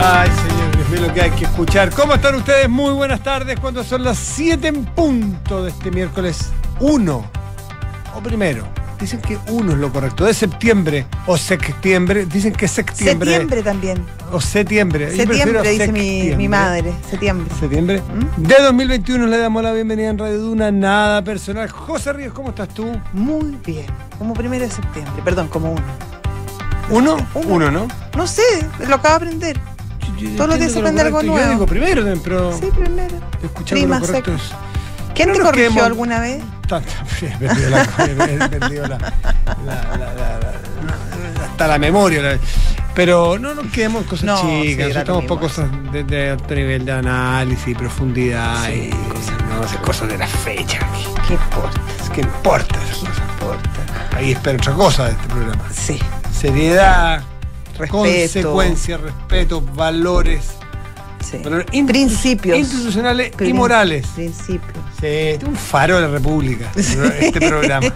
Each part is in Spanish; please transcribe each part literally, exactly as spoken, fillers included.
Ay, señor, Dios mío, lo que hay que escuchar. ¿Cómo están ustedes? Muy buenas tardes. Cuando son las siete en punto de este miércoles uno, o primero, dicen que uno es lo correcto, de septiembre, o septiembre, dicen que septiembre. Septiembre también. O septiembre. Septiembre, dice mi, mi madre, septiembre. Septiembre. ¿Mm? De dos mil veintiuno le damos la bienvenida en Radio Duna, nada personal. José Ríos, ¿cómo estás tú? Muy bien, como primero de septiembre, perdón, como uno. ¿Uno? Uno, uno ¿no? No sé, lo acabo de aprender. Yo, yo Todos los días se aprende algo nuevo. Yo digo primero, pero... Sí, primero. Escuchando lo correcto es... ¿Quién te corrigió quedemos... alguna vez? Tanto, he perdido la... he perdido la, la, la, la, la hasta la memoria. La, pero no nos quedemos en cosas no, chicas, sí, estamos por cosas de, de alto nivel de análisis y profundidad, sí, y cosas, no sé, cosas de la fecha. ¿Qué importa? ¿Qué importa? Esas cosas importa. Ahí espero otra cosa de este programa. Sí. Seriedad, respeto, consecuencias, respeto, valores, sí. valores institu- principios institucionales Prin- y morales. Principios. Sí, este es un faro de la República, sí. Este programa.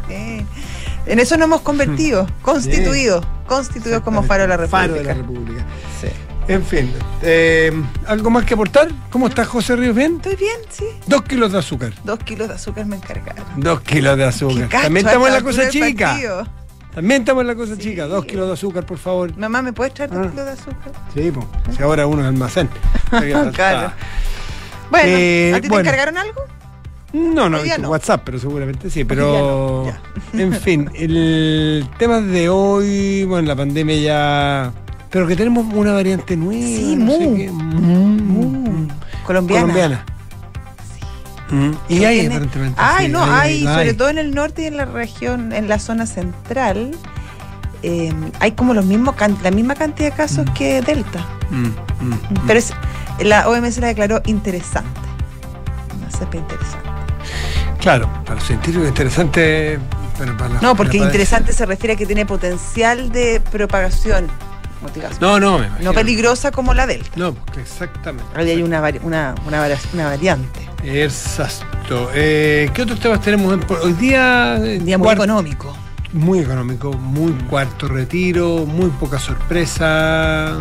En eso nos hemos convertido, constituido, sí. constituidos como faro de la República. Faro de la República. Sí. En fin, eh, ¿algo más que aportar? ¿Cómo estás, José Ríos? ¿Bien? Estoy bien, sí. Dos kilos de azúcar. Dos kilos de azúcar me encargaron. Dos kilos de azúcar. Cacho, también estamos en la cosa chica. Partido. También estamos en la cosa sí. chica. Dos kilos de azúcar, por favor. Mamá, ¿me puedes traer dos ah. kilos de azúcar? Sí, pues. Si ahora uno es almacén. Claro. Bueno, eh, ¿a ti bueno. te encargaron algo? No, no, he visto no. WhatsApp, pero seguramente sí. Pero, ya no, ya. En fin, el tema de hoy, bueno, la pandemia ya... Pero que tenemos una variante nueva. Sí, no mu. sé qué. Mm, mu. Colombiana. Colombiana. Sí. Mm. Y hay tiene... aparentemente. Ay, sí, no, hay, hay, hay, sobre hay. todo en el norte y en la región, en la zona central, eh, hay como los mismos can... la misma cantidad de casos mm. que Delta. Mm, mm, Pero es, la O M S la declaró interesante. Una cepa interesante. Claro, para los científicos es interesante, pero para la, No, porque para interesante se refiere a que tiene potencial de propagación. No, no, me imagino. No peligrosa como la Delta. No, porque exactamente. Ahí hay una, vari- una, una, vari- una variante. Exacto. Eh, ¿Qué otros temas tenemos en, hoy día? Un día muy cuarto, económico. Muy económico, muy cuarto retiro, muy poca sorpresa.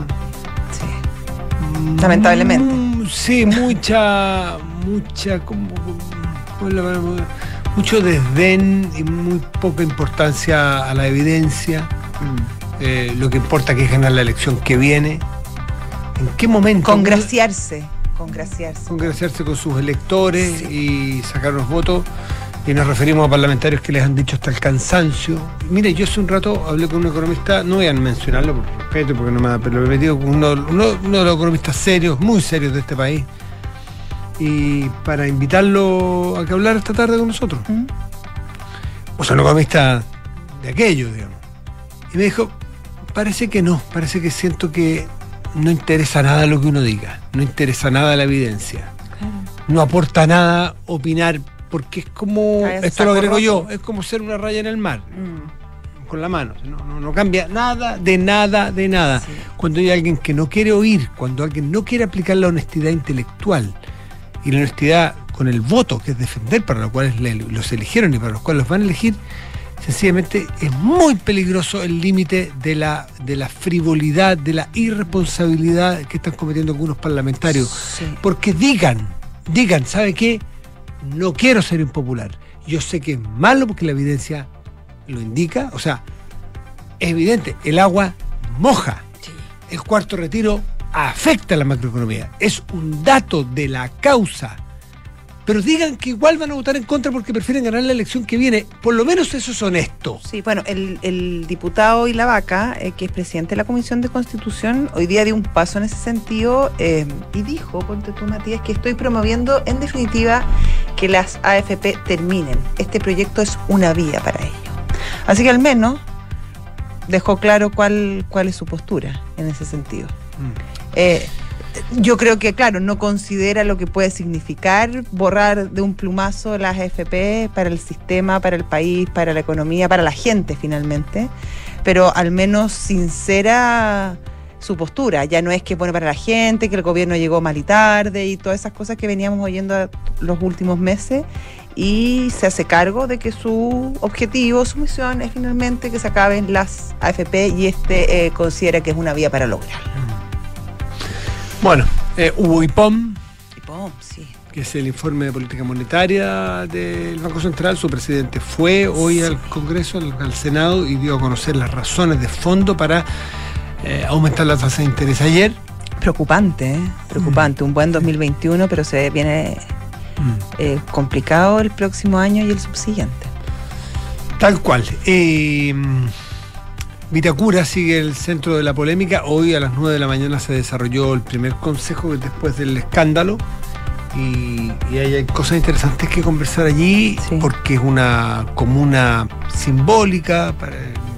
Sí. Mm, Lamentablemente. Sí, mucha, mucha, como, como la, mucho desdén y muy poca importancia a la evidencia. Mm. Eh, lo que importa que es ganar la elección que viene. ¿En qué momento? Congraciarse. Congraciarse. Congraciarse con sus electores sí. y sacar los votos. Y nos referimos a parlamentarios que les han dicho hasta el cansancio. Mire, yo hace un rato hablé con un economista, no voy a mencionarlo por respeto, porque no me ha pero lo he metido con uno, uno, uno de los economistas serios, muy serios de este país. Y para invitarlo a que hablara esta tarde con nosotros. ¿Mm? O sea, un economista de aquello, digamos. Y me dijo, parece que no, parece que siento que no interesa nada lo que uno diga, no interesa nada la evidencia, claro. No aporta nada opinar, porque es como, ah, esto lo agrego yo, es como ser una raya en el mar, mm. con la mano, no, no, no cambia nada, de nada, de nada. Sí. Cuando hay alguien que no quiere oír, cuando alguien no quiere aplicar la honestidad intelectual y la honestidad con el voto, que es defender para lo cual los eligieron y para los cuales los van a elegir, sencillamente es muy peligroso el límite de la, de la frivolidad, de la irresponsabilidad que están cometiendo algunos parlamentarios. Sí. Porque digan, digan, ¿sabe qué? No quiero ser impopular. Yo sé que es malo porque la evidencia lo indica. O sea, es evidente, el agua moja. Sí. El cuarto retiro afecta a la macroeconomía. Es un dato de la causa. Pero digan que igual van a votar en contra porque prefieren ganar la elección que viene. Por lo menos eso es honesto. Sí, bueno, el, el diputado Ilavaca, eh, que es presidente de la Comisión de Constitución, hoy día dio un paso en ese sentido eh, y dijo, ponte tú, Matías, que estoy promoviendo en definitiva que las A F P terminen. Este proyecto es una vía para ello. Así que al menos dejó claro cuál, cuál es su postura en ese sentido. Mm. Eh, Yo creo que, claro, no considera lo que puede significar borrar de un plumazo las A F P para el sistema, para el país, para la economía, para la gente finalmente, pero al menos sincera su postura. Ya no es que pone para la gente, que el gobierno llegó mal y tarde y todas esas cosas que veníamos oyendo los últimos meses, y se hace cargo de que su objetivo, su misión es finalmente que se acaben las A F P y este eh, considera que es una vía para lograrlo. Bueno, eh, hubo I P O M, I P O M, sí. que es el informe de política monetaria del Banco Central. Su presidente fue hoy sí. al Congreso, al, al Senado, y dio a conocer las razones de fondo para eh, aumentar la tasa de interés ayer. Preocupante, ¿eh? Preocupante. Mm. Un buen dos mil veintiuno, pero se viene mm. eh, complicado el próximo año y el subsiguiente. Tal cual. Eh, Vitacura sigue el centro de la polémica. Hoy a las nueve de la mañana se desarrolló el primer consejo después del escándalo. Y, y hay, hay cosas interesantes que conversar allí, sí. porque es una comuna simbólica para,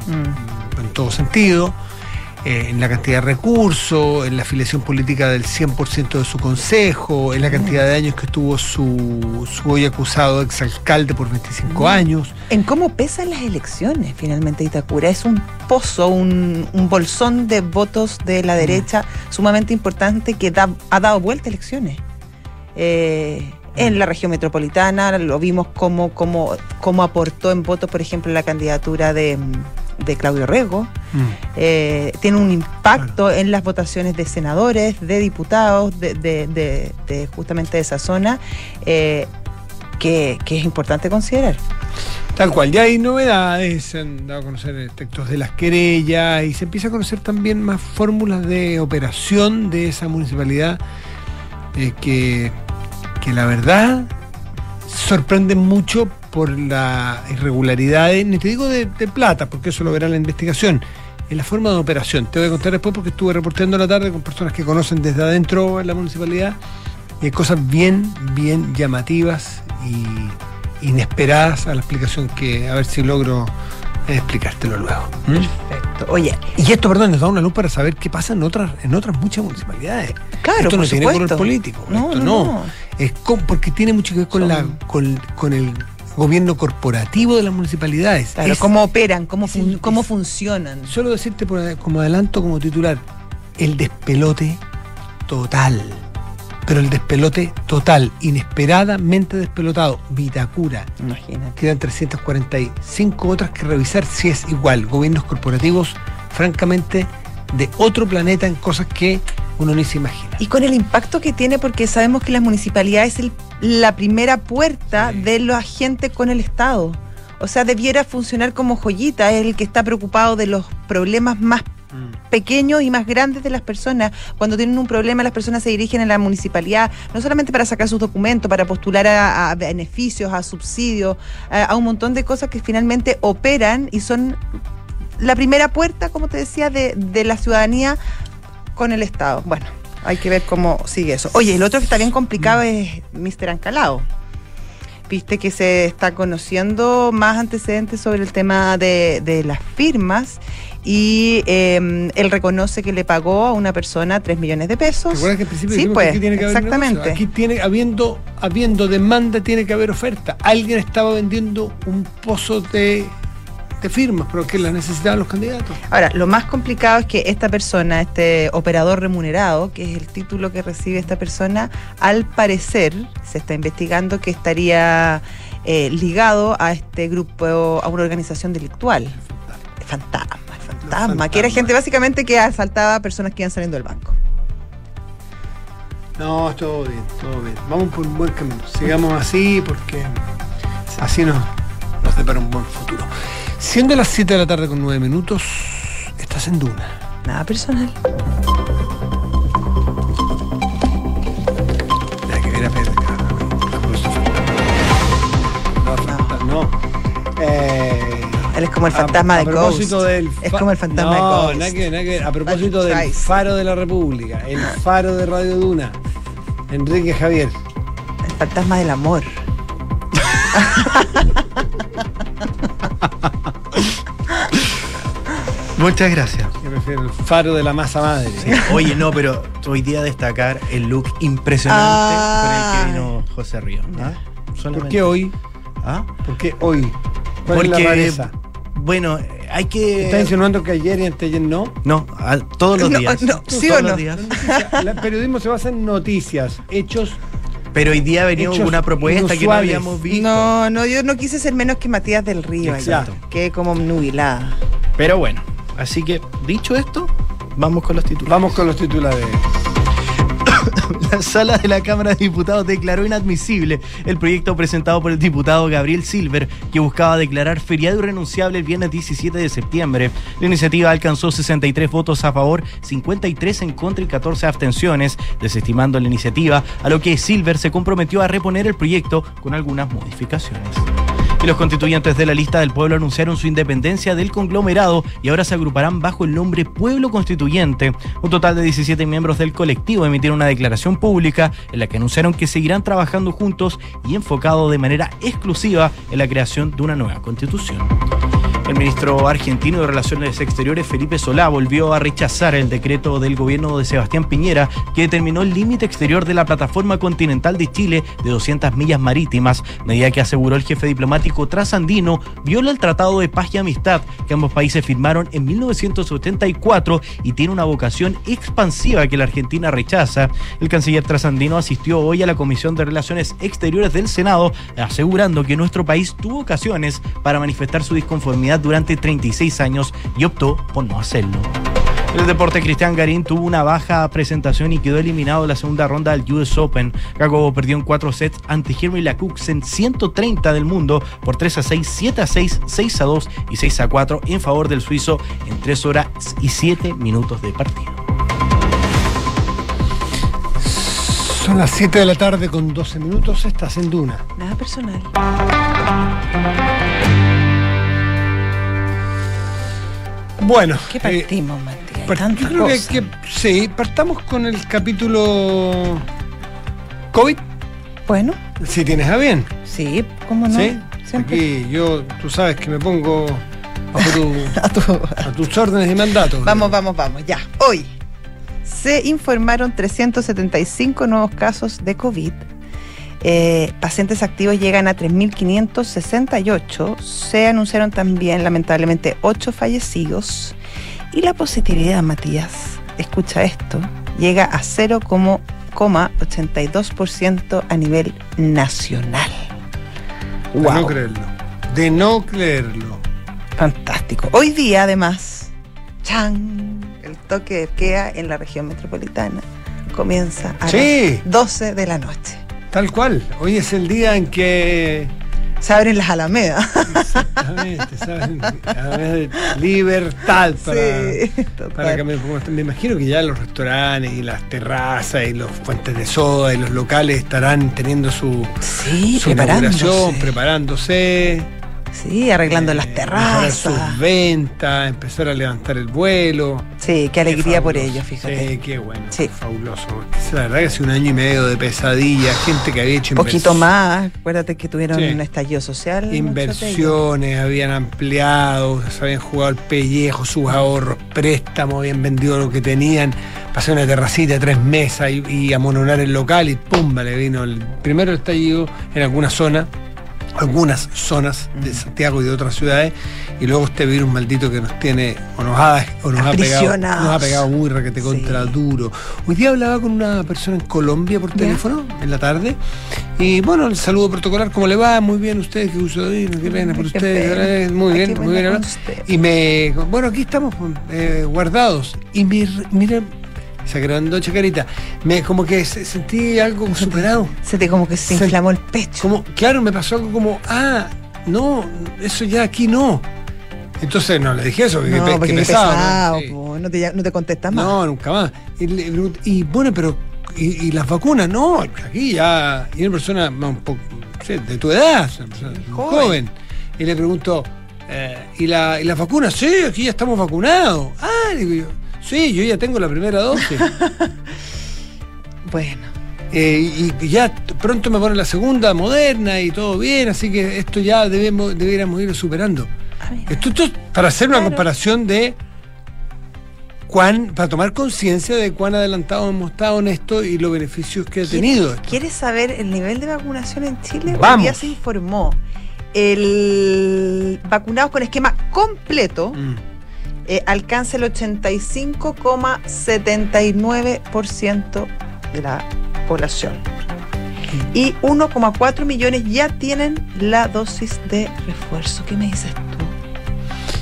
mm. en todo sentido, eh, en la cantidad de recursos, en la afiliación política del cien por ciento de su consejo, en la cantidad de años que estuvo su, su hoy acusado exalcalde por veinticinco mm. años. En cómo pesan las elecciones finalmente Vitacura. Es un pozo, un, un bolsón de votos de la derecha mm. sumamente importante que da, ha dado vuelta a elecciones. Eh, en la región metropolitana, lo vimos cómo, cómo, cómo aportó en votos, por ejemplo, la candidatura de, de Claudio Rego. Mm. Eh, tiene un impacto claro. en las votaciones de senadores, de diputados, de, de, de, de justamente de esa zona, eh, que, que es importante considerar. Tal cual, ya hay novedades, se han dado a conocer textos de las querellas y se empieza a conocer también más fórmulas de operación de esa municipalidad eh, que... que la verdad sorprenden mucho por la irregularidad, ni te digo de, de plata, porque eso lo verá la investigación, en la forma de operación. Te voy a contar después porque estuve reporteando la tarde con personas que conocen desde adentro en la municipalidad y hay cosas bien, bien llamativas y inesperadas a la explicación que a ver si logro explicártelo luego. ¿Mm? Perfecto. Oye, y esto, perdón, nos da una luz para saber qué pasa en otras, en otras muchas municipalidades. Claro, esto no por tiene supuesto. color político. No, esto no, no. no. Es con, porque tiene mucho que ver con, la, con, con el gobierno corporativo de las municipalidades. Claro, es, cómo operan, cómo, es, fun, es, cómo funcionan. Solo decirte por, como adelanto, como titular, el despelote total. Pero el despelote total, inesperadamente despelotado. Vitacura. Imagínate. Quedan trescientas cuarenta y cinco otras que revisar si es igual. Gobiernos corporativos, francamente, de otro planeta en cosas que uno ni se imagina. Y con el impacto que tiene, porque sabemos que las municipalidades es el, la primera puerta sí. de los agentes con el Estado. O sea, debiera funcionar como joyita, es el que está preocupado de los problemas más mm. pequeños y más grandes de las personas. Cuando tienen un problema, las personas se dirigen a la municipalidad, no solamente para sacar sus documentos, para postular a, a beneficios, a subsidios, a, a un montón de cosas que finalmente operan y son la primera puerta, como te decía, de, de la ciudadanía con el Estado. Bueno, hay que ver cómo sigue eso. Oye, el otro que está bien complicado es míster Ancalao. Viste que se está conociendo más antecedentes sobre el tema de, de las firmas y eh, él reconoce que le pagó a una persona tres millones de pesos. ¿Te acuerdas que al principio sí, dijimos pues, que aquí tiene que haber exactamente. negocio? Aquí tiene, habiendo, habiendo demanda, tiene que haber oferta. Alguien estaba vendiendo un pozo de... de firmas, pero que las necesitaban los candidatos. Ahora, lo más complicado es que esta persona, este operador remunerado, que es el título que recibe esta persona, al parecer se está investigando que estaría eh, ligado a este grupo, a una organización delictual. Fantasma, fantasma, fantasma, que era gente básicamente que asaltaba a personas que iban saliendo del banco. No, todo bien, todo bien. Vamos por un buen camino. Sigamos así porque así nos, nos depara un buen futuro. Siendo las siete de la tarde con nueve minutos, estás en Duna. Nada personal. La que viene a pedir acá. No, no. Eh, Él es como el fantasma a, de a propósito Ghost. Del es como el fantasma de no, Ghost. Nada que, nada que, a propósito del Faro de la República, el Faro de Radio Duna, Enrique Javier. El fantasma del amor. Muchas gracias. Yo prefiero el Faro de la masa madre. Sí. Oye, no, pero hoy día destacar el look impresionante ah, con el que vino José Ríos. ¿Ah? ¿Por qué hoy? ¿Ah? ¿Por qué hoy? ¿Cuál Porque, es la rareza? Bueno, hay que... ¿Estás insinuando que ayer y anteayer no? No, a, todos los no, días. No, ¿sí todos o no? Los días. El periodismo se basa en noticias, hechos. Pero hoy día venía una propuesta inusuales. Que no habíamos visto. No, no, yo no quise ser menos que Matías del Río. Exacto. Quedé como nubilada. Pero bueno, así que dicho esto, vamos con los titulares. Vamos con los titulares. La sala de la Cámara de Diputados declaró inadmisible el proyecto presentado por el diputado Gabriel Silver, que buscaba declarar feriado irrenunciable el viernes diecisiete de septiembre. La iniciativa alcanzó sesenta y tres votos a favor, cincuenta y tres en contra y catorce abstenciones, desestimando la iniciativa, a lo que Silver se comprometió a reponer el proyecto con algunas modificaciones. Y los constituyentes de la lista del pueblo anunciaron su independencia del conglomerado y ahora se agruparán bajo el nombre Pueblo Constituyente. Un total de diecisiete miembros del colectivo emitieron una declaración pública en la que anunciaron que seguirán trabajando juntos y enfocado de manera exclusiva en la creación de una nueva constitución. El ministro argentino de Relaciones Exteriores, Felipe Solá, volvió a rechazar el decreto del gobierno de Sebastián Piñera que determinó el límite exterior de la plataforma continental de Chile de doscientas millas marítimas, medida que, aseguró el jefe diplomático trasandino, viola el Tratado de Paz y Amistad que ambos países firmaron en mil novecientos setenta y cuatro y tiene una vocación expansiva que la Argentina rechaza. El canciller trasandino asistió hoy a la Comisión de Relaciones Exteriores del Senado, asegurando que nuestro país tuvo ocasiones para manifestar su disconformidad durante treinta y seis años y optó por no hacerlo. En el deporte, Cristian Garín tuvo una baja presentación y quedó eliminado de la segunda ronda del U S Open. Jacobo perdió en cuatro sets ante Henry Lacux en ciento treinta del mundo por tres a seis, siete a seis, seis a dos y seis a cuatro en favor del suizo en tres horas y siete minutos de partido. Son las siete de la tarde con doce minutos, estás en Duna. Nada personal. Bueno, ¿Qué partimos, eh, Matías? part- Tanta yo creo que, cosa. que sí, partamos con el capítulo COVID, Bueno, si tienes a bien. sí, ¿cómo no? ¿Sí? Siempre. Aquí yo, tú sabes que me pongo bajo tu, A tu- a tus órdenes y mandatos. Vamos, vamos, vamos, ya. Hoy se informaron trescientos setenta y cinco nuevos casos de COVID. Eh, pacientes activos llegan a tres mil quinientos sesenta y ocho. Se anunciaron también, lamentablemente, ocho fallecidos. Y la positividad, Matías, escucha esto, llega a cero coma ochenta y dos por ciento a nivel nacional. De Wow. no creerlo. De no creerlo. Fantástico. Hoy día, además, ¡chan! El toque de queda en la región metropolitana comienza a Sí. las doce de la noche. Tal cual. Hoy es el día en que Se abren las alamedas. exactamente, ¿sabes? A ver, libertad para, Sí, para que total. me, me imagino que ya los restaurantes y las terrazas y los fuentes de soda y los locales estarán teniendo su, Sí, su inauguración, preparándose. preparándose. Sí, arreglando eh, las mejorar terrazas. sus ventas, empezar a levantar el vuelo. Sí, qué alegría Qué por fabuloso. ello, fíjate. Sí, qué bueno, Sí. fabuloso. La verdad que hace un año y medio de pesadilla, gente que había hecho Un poquito invers- más. Acuérdate que tuvieron Sí. un estallido social. muchos de ellos. inversiones, habían ampliado, se habían jugado el pellejo, sus ahorros, préstamos, habían vendido lo que tenían, pasar una terracita, tres mesas y, y amononar el local y pum, le vino el primero el estallido en alguna zona, algunas zonas de Santiago y de otras ciudades, y luego este virus maldito que nos tiene o nos ha, o nos ha pegado, Aprisionados. nos ha pegado muy raquete Sí. contra duro. Hoy día hablaba con una persona en Colombia por ¿Ya? teléfono en la tarde, y bueno, el saludo protocolar, ¿cómo le va? Muy bien, usted, qué gusto de ir, qué pena por Ay, qué usted. pena. Eh, Muy Ay, bien, qué muy bien. pena ¿no? con usted. Y me, bueno, aquí estamos eh, guardados. Y me, mira, esa grandocha carita, me como que se- sentí algo superado. Se te como que se Se- inflamó el pecho. Como, claro, me pasó algo como, ah, no, eso ya aquí no. Entonces no le dije eso, que, No, pe- que porque qué pesado. pesado, ¿no? Sí. po, no, te, no te contestas más. No, nunca más. Y, le pregunté, y bueno, pero, y, y las vacunas? No, aquí ya, y una persona más un poco, sí, de tu edad, una persona Joven. joven. Y le pregunto, eh, ¿y, la, ¿y las vacunas? Sí, aquí ya estamos vacunados. Ah, digo yo, sí, yo ya tengo la primera dosis. Bueno, Eh, y ya t- pronto me ponen la segunda, moderna, y todo bien, así que esto ya debemos, deberíamos ir superando. ah, mira. Esto, esto es para hacer una Claro. comparación de cuán, para tomar conciencia de cuán adelantados hemos estado en esto y los beneficios que ha tenido esto. ¿Quieres saber el nivel de vacunación en Chile? Hoy Vamos. día se informó. El vacunados con esquema completo Mm. eh, alcanza el ochenta y cinco coma setenta y nueve por ciento de la población. Y uno coma cuatro millones ya tienen la dosis de refuerzo. ¿Qué me dices tú?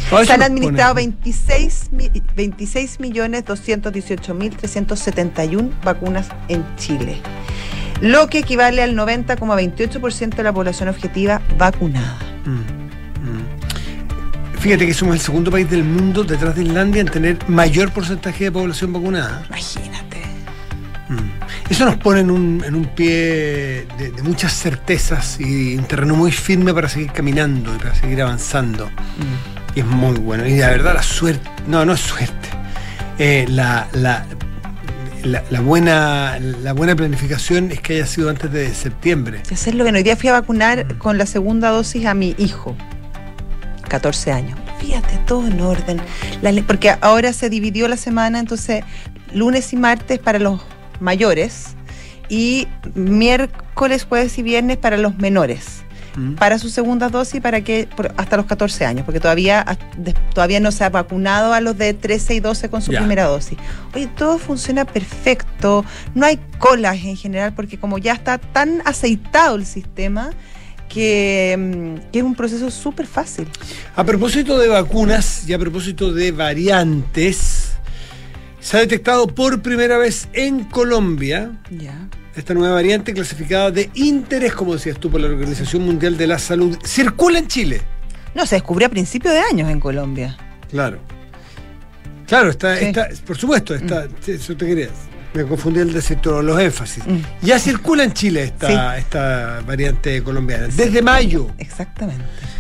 No, Se han nos administrado pone- veintiséis millones doscientos dieciocho mil trescientos setenta y uno vacunas en Chile, lo que equivale al noventa coma veintiocho por ciento de la población objetiva vacunada. Mm, mm. Fíjate que somos el segundo país del mundo detrás de Islandia en tener mayor porcentaje de población vacunada. Imagínate. Mm. Eso nos pone en un, en un pie de, de muchas certezas y un terreno muy firme para seguir caminando y para seguir avanzando. Y es muy bueno. Y la verdad, la suerte, no, no es suerte. Eh, la, la, la, la buena, la buena planificación es que haya sido antes de septiembre. Y hacerlo bien. Hoy día fui a vacunar con la segunda dosis a mi hijo, catorce años. Fíjate, todo en orden. La le- porque ahora se dividió la semana, entonces lunes y martes para los mayores y miércoles, jueves y viernes para los menores, Mm. para su segunda dosis, para que por- hasta los catorce años, porque todavía, hasta- de- todavía no se ha vacunado a los de trece y doce con su Ya. primera dosis. Oye, todo funciona perfecto, no hay colas en general, porque como ya está tan aceitado el sistema, que, mm, que es un proceso súper fácil. A propósito de vacunas y a propósito de variantes, se ha detectado por primera vez en Colombia Ya. esta nueva variante clasificada de interés, como decías tú, por la Organización Mundial de la Salud. Circula en Chile. No, se descubrió a principios de años en Colombia. Claro. Claro, está, Sí. está, por supuesto, está, eso te quería. Me confundí el decir todos los énfasis. Mm. Ya circula en Chile esta, esta variante colombiana, desde mayo. Exactamente.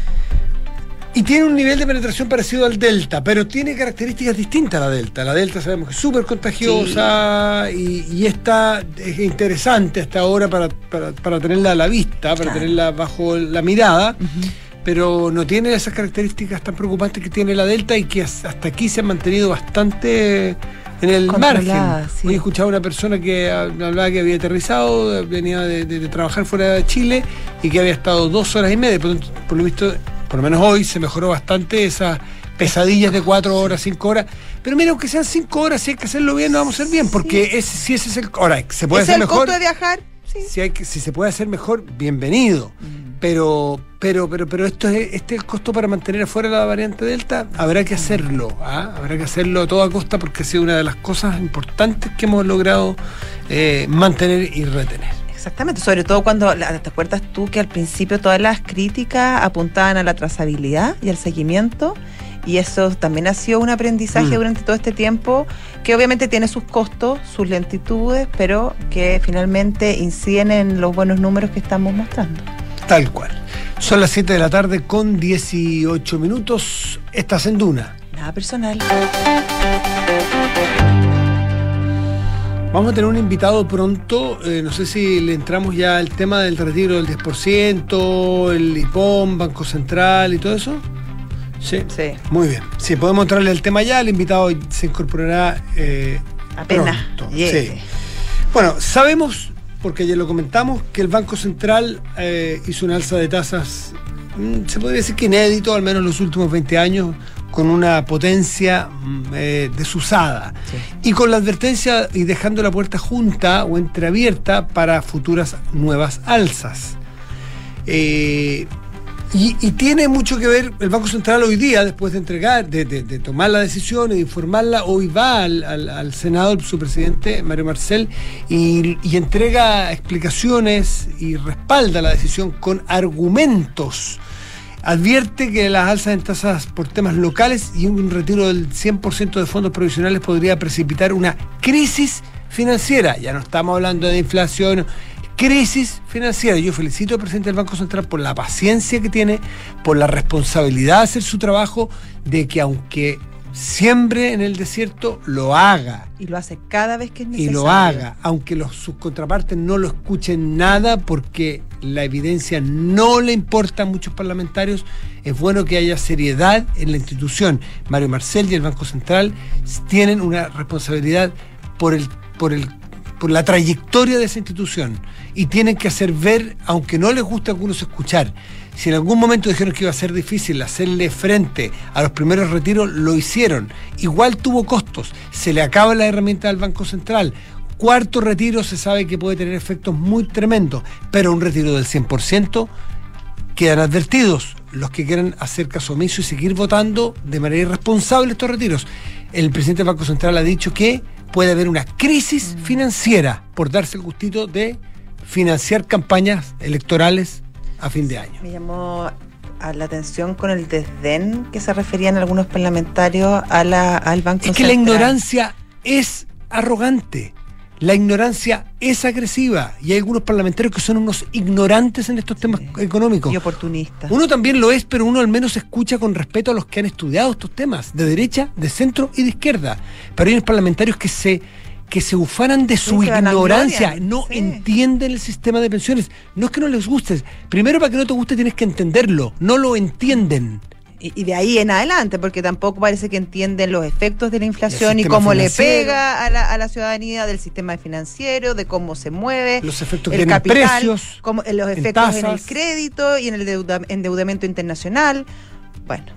Y tiene un nivel de penetración parecido al Delta, pero tiene características distintas a la Delta. La Delta sabemos que es súper contagiosa y, y esta es interesante hasta ahora para, para, para tenerla a la vista, para Claro. tenerla bajo la mirada, pero no tiene esas características tan preocupantes que tiene la Delta y que hasta aquí se han mantenido bastante en el Controlada, margen. sí. Hoy escuchaba una persona que hablaba que había aterrizado, venía de, de- de trabajar fuera de Chile y que había estado dos horas y media. Por, por lo visto, por lo menos hoy se mejoró bastante esas pesadillas de cuatro horas, cinco horas. Pero mira, aunque sean cinco horas, si hay que hacerlo bien, lo vamos a hacer bien, porque ese, si ese es el... Ahora, se puede ¿Es hacer el mejor. costo de viajar? Sí. Si, hay que, si se puede hacer mejor, bienvenido. Pero, pero, pero, pero esto es, este es el costo para mantener afuera la variante Delta. Habrá que hacerlo, ¿ah? Habrá que hacerlo a toda costa porque ha sido una de las cosas importantes que hemos logrado eh, mantener y retener. Exactamente, sobre todo cuando, la- ¿te acuerdas tú que al principio todas las críticas apuntaban a la trazabilidad y al seguimiento? Y eso también ha sido un aprendizaje Mm. durante todo este tiempo, que obviamente tiene sus costos, sus lentitudes, pero que finalmente inciden en los buenos números que estamos mostrando. Tal cual. Son las siete de la tarde con dieciocho minutos. Estás en Duna. Nada personal. Vamos a tener un invitado pronto. Eh, no sé si le entramos ya al tema del retiro del diez por ciento, el I P O M, Banco Central y todo eso. Sí. Sí. Muy bien. Sí, podemos entrarle al tema ya. El invitado se incorporará eh, Apenas pronto. llegue. Sí. Bueno, sabemos, porque ayer lo comentamos, que el Banco Central eh, hizo una alza de tasas, mm, se podría decir que inédito, al menos en los últimos veinte años, con una potencia mm, eh, desusada. Sí. Y con la advertencia y dejando la puerta junta o entreabierta para futuras nuevas alzas. Eh, y, y tiene mucho que ver el Banco Central hoy día, después de entregar, de, de, de tomar la decisión y de informarla, hoy va al, al, al Senado su presidente, Mario Marcel, y, y entrega explicaciones y respalda la decisión con argumentos. Advierte que las alzas en tasas por temas locales y un retiro del cien por ciento de fondos provisionales podría precipitar una crisis financiera. Ya no estamos hablando de inflación, crisis financiera. Yo felicito al presidente del Banco Central por la paciencia que tiene, por la responsabilidad de hacer su trabajo, de que aunque siembre en el desierto, lo haga. Y lo hace cada vez que es Y necesario. lo haga, aunque los, sus contrapartes no lo escuchen nada, porque la evidencia no le importa a muchos parlamentarios. Es bueno que haya seriedad en la institución. Mario Marcel y el Banco Central tienen una responsabilidad por el, por el, por la trayectoria de esa institución, y tienen que hacer ver, aunque no les guste a algunos escuchar. Si en algún momento dijeron que iba a ser difícil hacerle frente a los primeros retiros, lo hicieron. Igual tuvo costos. Se le acaba la herramienta del Banco Central. Cuarto retiro se sabe que puede tener efectos muy tremendos, pero un retiro del cien por ciento quedan advertidos los que quieran hacer caso omiso y seguir votando de manera irresponsable estos retiros. El presidente del Banco Central ha dicho que puede haber una crisis financiera por darse el gustito de financiar campañas electorales a fin de año. Me llamó a la atención con el desdén que se referían algunos parlamentarios a la, al Banco Central. Es que la ignorancia es arrogante. La ignorancia es agresiva y hay algunos parlamentarios que son unos ignorantes en estos temas sí. económicos. Y oportunistas. Uno también lo es, pero uno al menos escucha con respeto a los que han estudiado estos temas, de derecha, de centro y de izquierda. Pero hay unos parlamentarios que se, que se ufanan de su sí, ignorancia, no sí. entienden el sistema de pensiones. No es que no les guste. Primero, para que no te guste tienes que entenderlo. No lo entienden. Y de ahí en adelante, porque tampoco parece que entienden los efectos de la inflación y cómo le pega a la, a la ciudadanía del sistema financiero, de cómo se mueve, los efectos el que capital, en precios, como, los efectos en, en el crédito y en el deuda, endeudamiento internacional. Bueno.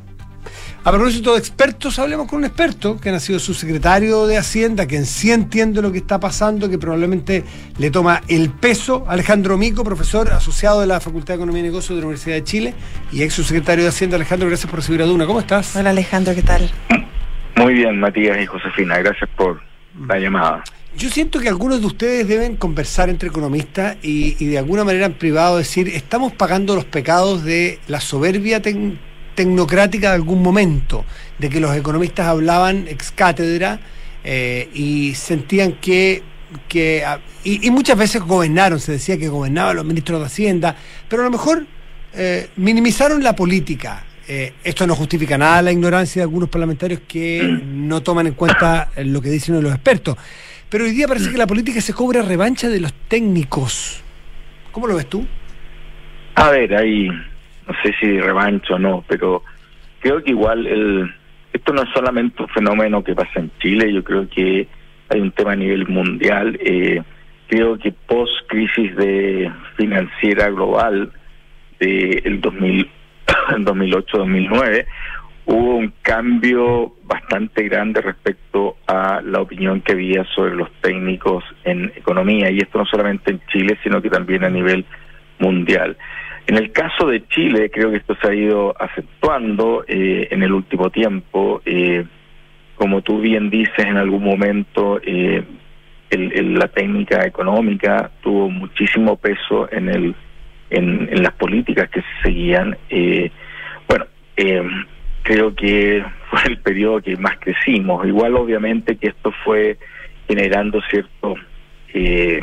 A propósito de expertos, hablemos con un experto que ha sido subsecretario de Hacienda, que en sí entiende lo que está pasando, que probablemente le toma el peso. Alejandro Mico, profesor asociado de la Facultad de Economía y Negocios de la Universidad de Chile y ex subsecretario de Hacienda. Alejandro, gracias por recibir a Duna. ¿Cómo estás? Hola Alejandro, ¿qué tal? Muy bien, Matías y Josefina, gracias por la llamada. Yo siento que algunos de ustedes deben conversar entre economistas y, y de alguna manera en privado decir, estamos pagando los pecados de la soberbia tecnológica tecnocrática de algún momento, de que los economistas hablaban ex cátedra eh, y sentían que, que y, y muchas veces gobernaron, se decía que gobernaban los ministros de Hacienda, pero a lo mejor eh, minimizaron la política. Eh, esto no justifica nada la ignorancia de algunos parlamentarios que no toman en cuenta lo que dicen los expertos, pero hoy día parece que la política se cobra revancha de los técnicos. ¿Cómo lo ves tú? A ver, ahí no sé si revancho o no, pero creo que igual el esto no es solamente un fenómeno que pasa en Chile, yo creo que hay un tema a nivel mundial. Eh, creo que post crisis de financiera global de el dos mil, dos mil ocho dos mil nueve hubo un cambio bastante grande respecto a la opinión que había sobre los técnicos en economía, y esto no solamente en Chile, sino que también a nivel mundial. En el caso de Chile, creo que esto se ha ido acentuando eh, en el último tiempo. Eh, como tú bien dices, en algún momento eh, el, el, la técnica económica tuvo muchísimo peso en el en, en las políticas que se seguían. Eh, bueno, eh, creo que fue el periodo que más crecimos. Igual, obviamente, que esto fue generando cierto eh,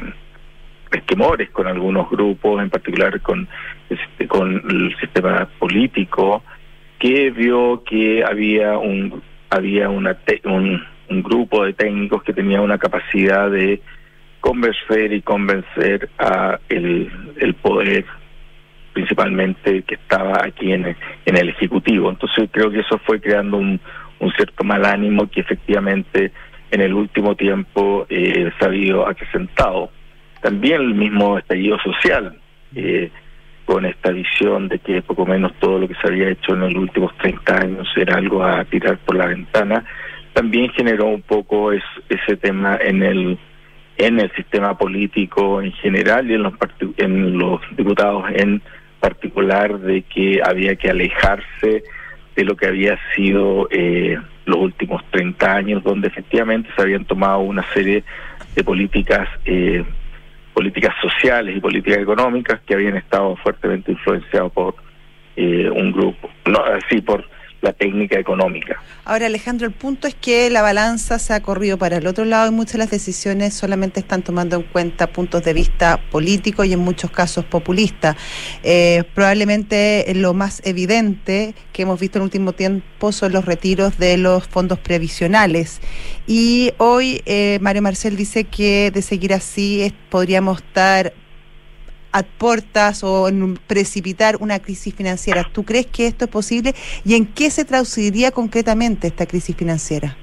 temores con algunos grupos, en particular con este, con el sistema político, que vio que había un había una te, un, un grupo de técnicos que tenía una capacidad de convencer y convencer a el, el poder, principalmente que estaba aquí en el, en el Ejecutivo. Entonces creo que eso fue creando un, un cierto mal ánimo que efectivamente en el último tiempo eh, se ha habido acrecentado. También el mismo estallido social, eh, con esta visión de que poco menos todo lo que se había hecho en los últimos treinta años era algo a tirar por la ventana, también generó un poco es, ese tema en el en el sistema político en general y en los, en los diputados en particular, de que había que alejarse de lo que había sido eh, los últimos treinta años, donde efectivamente se habían tomado una serie de políticas eh, políticas sociales y políticas económicas que habían estado fuertemente influenciados por eh, un grupo, no así por la técnica económica. Ahora, Alejandro, el punto es que la balanza se ha corrido para el otro lado y muchas de las decisiones solamente están tomando en cuenta puntos de vista políticos y en muchos casos populistas. Eh, probablemente lo más evidente que hemos visto en el último tiempo son los retiros de los fondos previsionales. Y hoy eh, Mario Marcel dice que de seguir así es, podríamos estar a puertas o en precipitar una crisis financiera. ¿Tú crees que esto es posible? ¿Y en qué se traduciría concretamente esta crisis financiera?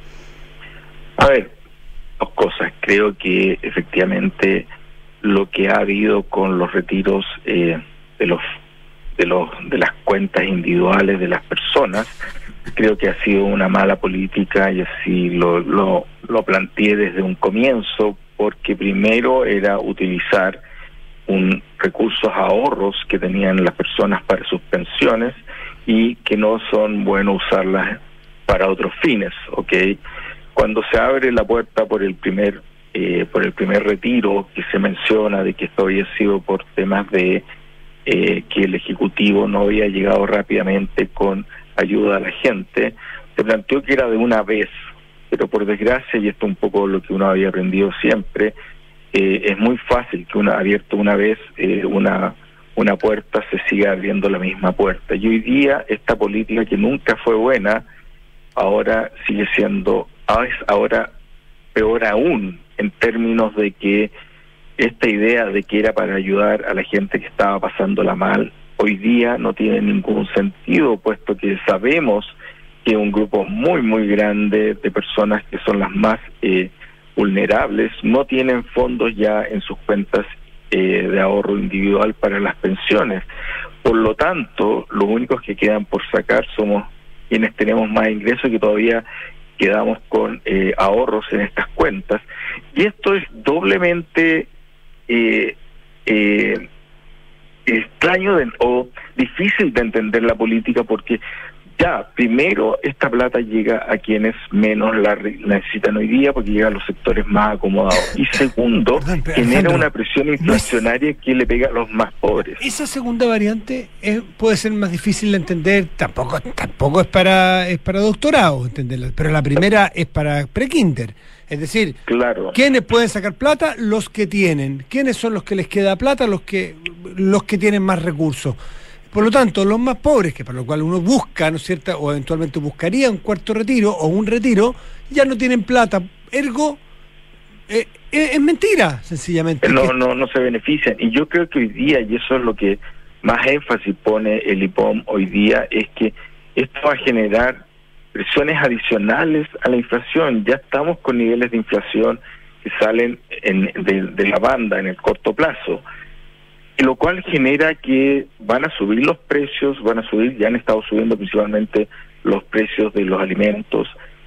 A ver, dos cosas. Creo que efectivamente lo que ha habido con los retiros eh, de los de los de las cuentas individuales de las personas, creo que ha sido una mala política, y así lo lo, lo planteé desde un comienzo, porque primero era utilizar un recursos ahorros que tenían las personas para sus pensiones y que no son buenos usarlas para otros fines, ¿ok? Cuando se abre la puerta por el primer eh, por el primer retiro que se menciona de que esto había sido por temas de eh, que el Ejecutivo no había llegado rápidamente con ayuda a la gente, se planteó que era de una vez, pero por desgracia, y esto es un poco lo que uno había aprendido siempre, eh, es muy fácil que una abierto una vez eh, una una puerta se siga abriendo la misma puerta. Y hoy día esta política que nunca fue buena, ahora sigue siendo, ahora peor aún, en términos de que esta idea de que era para ayudar a la gente que estaba pasándola mal, hoy día no tiene ningún sentido, puesto que sabemos que un grupo muy, muy grande de personas que son las más eh, vulnerables no tienen fondos ya en sus cuentas eh, de ahorro individual para las pensiones. Por lo tanto, los únicos que quedan por sacar somos quienes tenemos más ingresos, que todavía quedamos con eh, ahorros en estas cuentas. Y esto es doblemente eh, eh, extraño de, o difícil de entender la política, porque ya, primero, esta plata llega a quienes menos la necesitan hoy día, porque llega a los sectores más acomodados. Y segundo, Perdón, genera Alejandro, una presión inflacionaria no es, que le pega a los más pobres. Esa segunda variante es, puede ser más difícil de entender, tampoco tampoco es para es para doctorado entenderla, pero la primera es para prekinder. Es decir, claro. ¿Quiénes pueden sacar plata? Los que tienen. ¿Quiénes son los que les queda plata? Los que los que tienen más recursos. Por lo tanto, los más pobres, que para lo cual uno busca, ¿no es cierto?, o eventualmente buscaría un cuarto retiro o un retiro, ya no tienen plata. Ergo, eh, eh, es mentira, sencillamente. No, que... no, no se benefician. Y yo creo que hoy día, y eso es lo que más énfasis pone el I P O M hoy día, es que esto va a generar presiones adicionales a la inflación. Ya estamos con niveles de inflación que salen en, de, de la banda en el corto plazo, lo cual genera que van a subir los precios, van a subir, ya han estado subiendo principalmente los precios de los alimentos,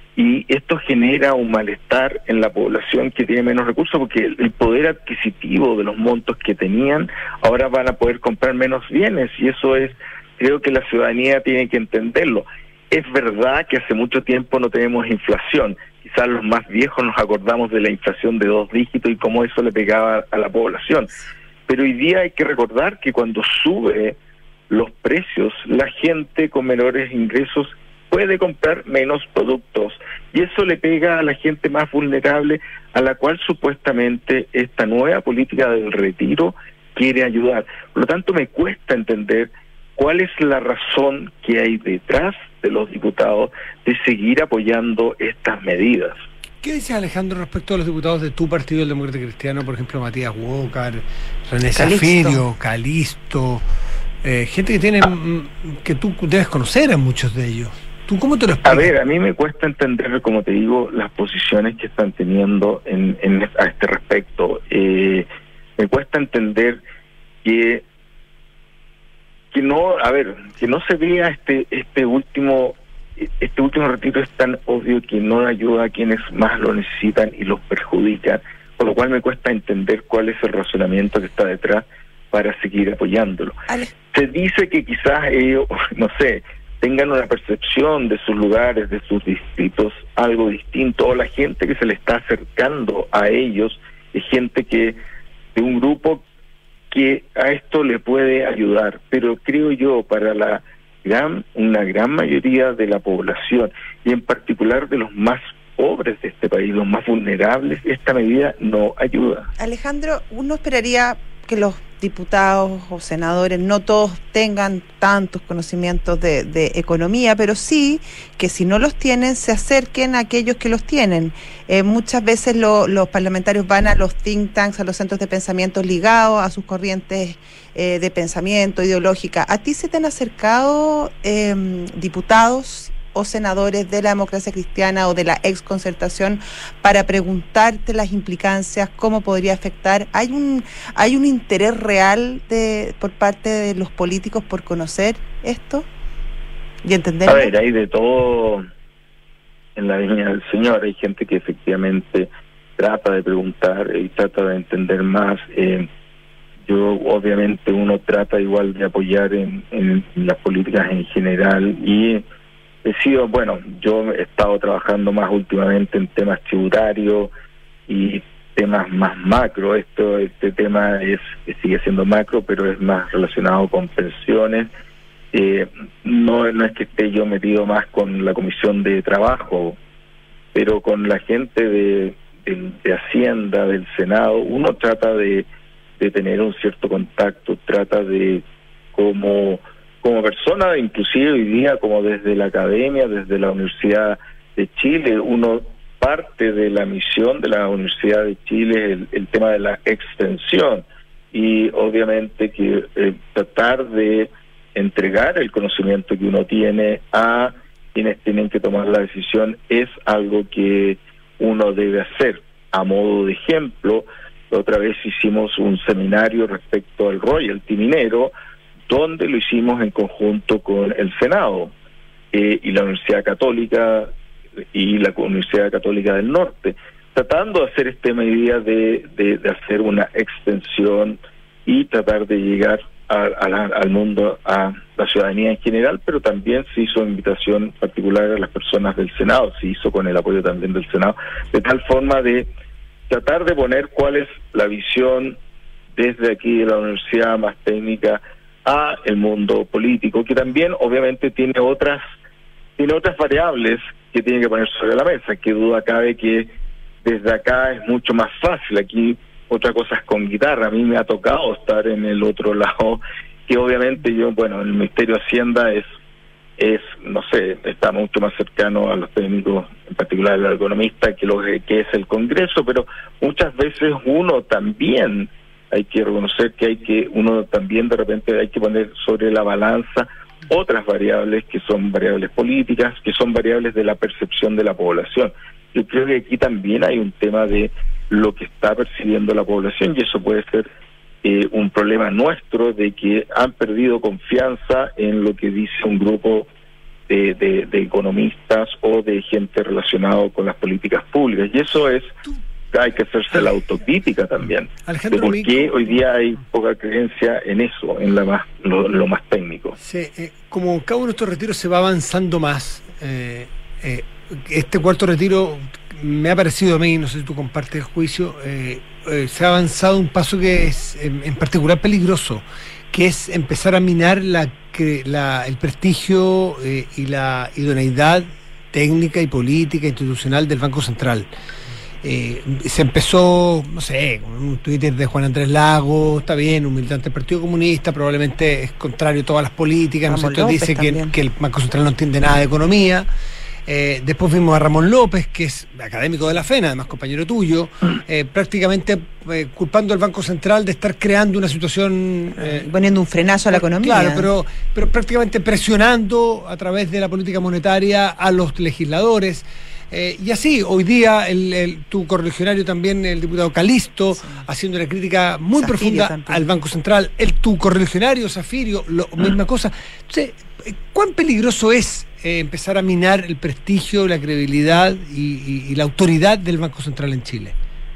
y esto genera un malestar en la población que tiene menos recursos, porque el poder adquisitivo de los montos que tenían, ahora van a poder comprar menos bienes, y eso es, creo que la ciudadanía tiene que entenderlo. Es verdad que hace mucho tiempo no tenemos inflación, quizás los más viejos nos acordamos de la inflación de dos dígitos y cómo eso le pegaba a la población. Pero hoy día hay que recordar que cuando sube los precios, la gente con menores ingresos puede comprar menos productos, y eso le pega a la gente más vulnerable, a la cual supuestamente esta nueva política del retiro quiere ayudar. Por lo tanto, me cuesta entender cuál es la razón que hay detrás de los diputados de seguir apoyando estas medidas. ¿Qué dices, Alejandro, respecto a los diputados de tu partido, el Demócrata Cristiano, por ejemplo, Matías Walker, René Zafirio, Calisto, eh, gente que tiene que tú debes conocer a muchos de ellos? ¿Tú cómo te lo explicas? A ver, a mí me cuesta entender, como te digo, las posiciones que están teniendo en, en a este respecto. Eh, me cuesta entender que que no, a ver, que no se vea este este último este último retiro es tan obvio que no ayuda a quienes más lo necesitan y los perjudica, por lo cual me cuesta entender cuál es el razonamiento que está detrás para seguir apoyándolo. Ale. Se dice que quizás ellos, no sé, tengan una percepción de sus lugares, de sus distritos, algo distinto, o la gente que se le está acercando a ellos es gente que de un grupo que a esto le puede ayudar, pero creo yo para la gran una gran mayoría de la población, y en particular de los más pobres de este país, los más vulnerables, esta medida no ayuda. Alejandro, uno esperaría que los diputados o senadores no todos tengan tantos conocimientos de, de economía, pero sí que si no los tienen, se acerquen a aquellos que los tienen. Eh, muchas veces lo, los parlamentarios van a los think tanks, a los centros de pensamiento ligados a sus corrientes eh, de pensamiento ideológica. ¿A ti se te han acercado eh, diputados o senadores de la Democracia Cristiana o de la exconcertación para preguntarte las implicancias, cómo podría afectar? ¿Hay un hay un interés real de por parte de los políticos por conocer esto y entenderlo? A ver, hay de todo en la línea del Señor. Hay gente que efectivamente trata de preguntar y trata de entender más. Eh, yo obviamente uno trata igual de apoyar en, en las políticas en general y he sido, bueno, yo he estado trabajando más últimamente en temas tributarios y temas más macro. Esto, este tema es sigue siendo macro, pero es más relacionado con pensiones. Eh, no, no es que esté yo metido más con la Comisión de Trabajo, pero con la gente de, de, de Hacienda, del Senado, uno trata de, de tener un cierto contacto, trata de, como, como persona, inclusive hoy día, como desde la academia, desde la Universidad de Chile, uno parte de la misión de la Universidad de Chile el, el tema de la extensión y obviamente que eh, tratar de entregar el conocimiento que uno tiene a quienes tienen que tomar la decisión es algo que uno debe hacer. A modo de ejemplo, la otra vez hicimos un seminario respecto al royalty minero, donde lo hicimos en conjunto con el Senado eh, y la Universidad Católica y la Universidad Católica del Norte, tratando de hacer esta medida de, de, de hacer una extensión y tratar de llegar a, a la, al mundo, a la ciudadanía en general, pero también se hizo invitación particular a las personas del Senado, se hizo con el apoyo también del Senado, de tal forma de tratar de poner cuál es la visión desde aquí de la universidad más técnica a el mundo político, que también obviamente tiene otras tiene otras variables que tiene que poner sobre la mesa. Que duda cabe que desde acá es mucho más fácil. Aquí otra cosa es con guitarra. A mí me ha tocado estar en el otro lado, que obviamente yo, bueno, el Ministerio de Hacienda es, es no sé, está mucho más cercano a los técnicos, en particular al economista, que lo que es el Congreso, pero muchas veces uno también, hay que reconocer que hay que, uno también de repente hay que poner sobre la balanza otras variables que son variables políticas, que son variables de la percepción de la población. Yo creo que aquí también hay un tema de lo que está percibiendo la población y eso puede ser eh, un problema nuestro de que han perdido confianza en lo que dice un grupo de, de, de economistas o de gente relacionada con las políticas públicas y eso es, hay que hacerse la autocrítica también, Alejandro, de por qué hoy día hay poca creencia en eso, en la más, lo, lo más técnico. Sí, eh, como cada uno de estos retiros se va avanzando más, eh, eh, este cuarto retiro me ha parecido a mí, no sé si tú compartes el juicio, eh, eh, se ha avanzado un paso que es en, en particular peligroso, que es empezar a minar la, la, el prestigio eh, y la idoneidad técnica y política institucional del Banco Central. Eh, se empezó, no sé, con un Twitter de Juan Andrés Lago, está bien, un militante del Partido Comunista, probablemente es contrario a todas las políticas, ¿no? Entonces dice que, que el Banco Central no entiende nada de economía. Eh, después vimos a Ramón López, que es académico de la FENA, además compañero tuyo, eh, prácticamente eh, culpando al Banco Central de estar creando una situación... Eh, poniendo un frenazo a la economía. Claro, pero, pero prácticamente presionando a través de la política monetaria a los legisladores. Eh, y así, hoy día, el, el, tu correligionario también, el diputado Calisto, sí, haciendo una crítica muy Zafirio profunda también al Banco Central. El tu correligionario Zafirio, lo mm. misma cosa. Entonces, ¿cuán peligroso es eh, empezar a minar el prestigio, la credibilidad y, y, y la autoridad del Banco Central en Chile?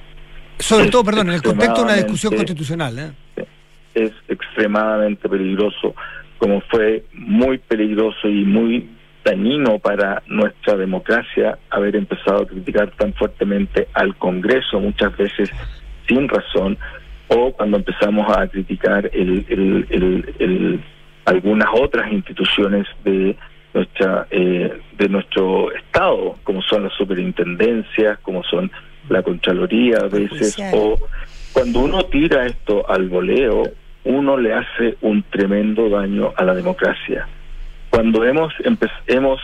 Sobre es todo, perdón, en el contexto de una discusión constitucional. ¿eh? Es extremadamente peligroso, como fue muy peligroso y muy dañino para nuestra democracia haber empezado a criticar tan fuertemente al Congreso, muchas veces sin razón, o cuando empezamos a criticar el, el, el, el, algunas otras instituciones de nuestra eh, de nuestro Estado, como son las superintendencias, como son la Contraloría a veces, o cuando uno tira esto al voleo, uno le hace un tremendo daño a la democracia. Cuando hemos hemos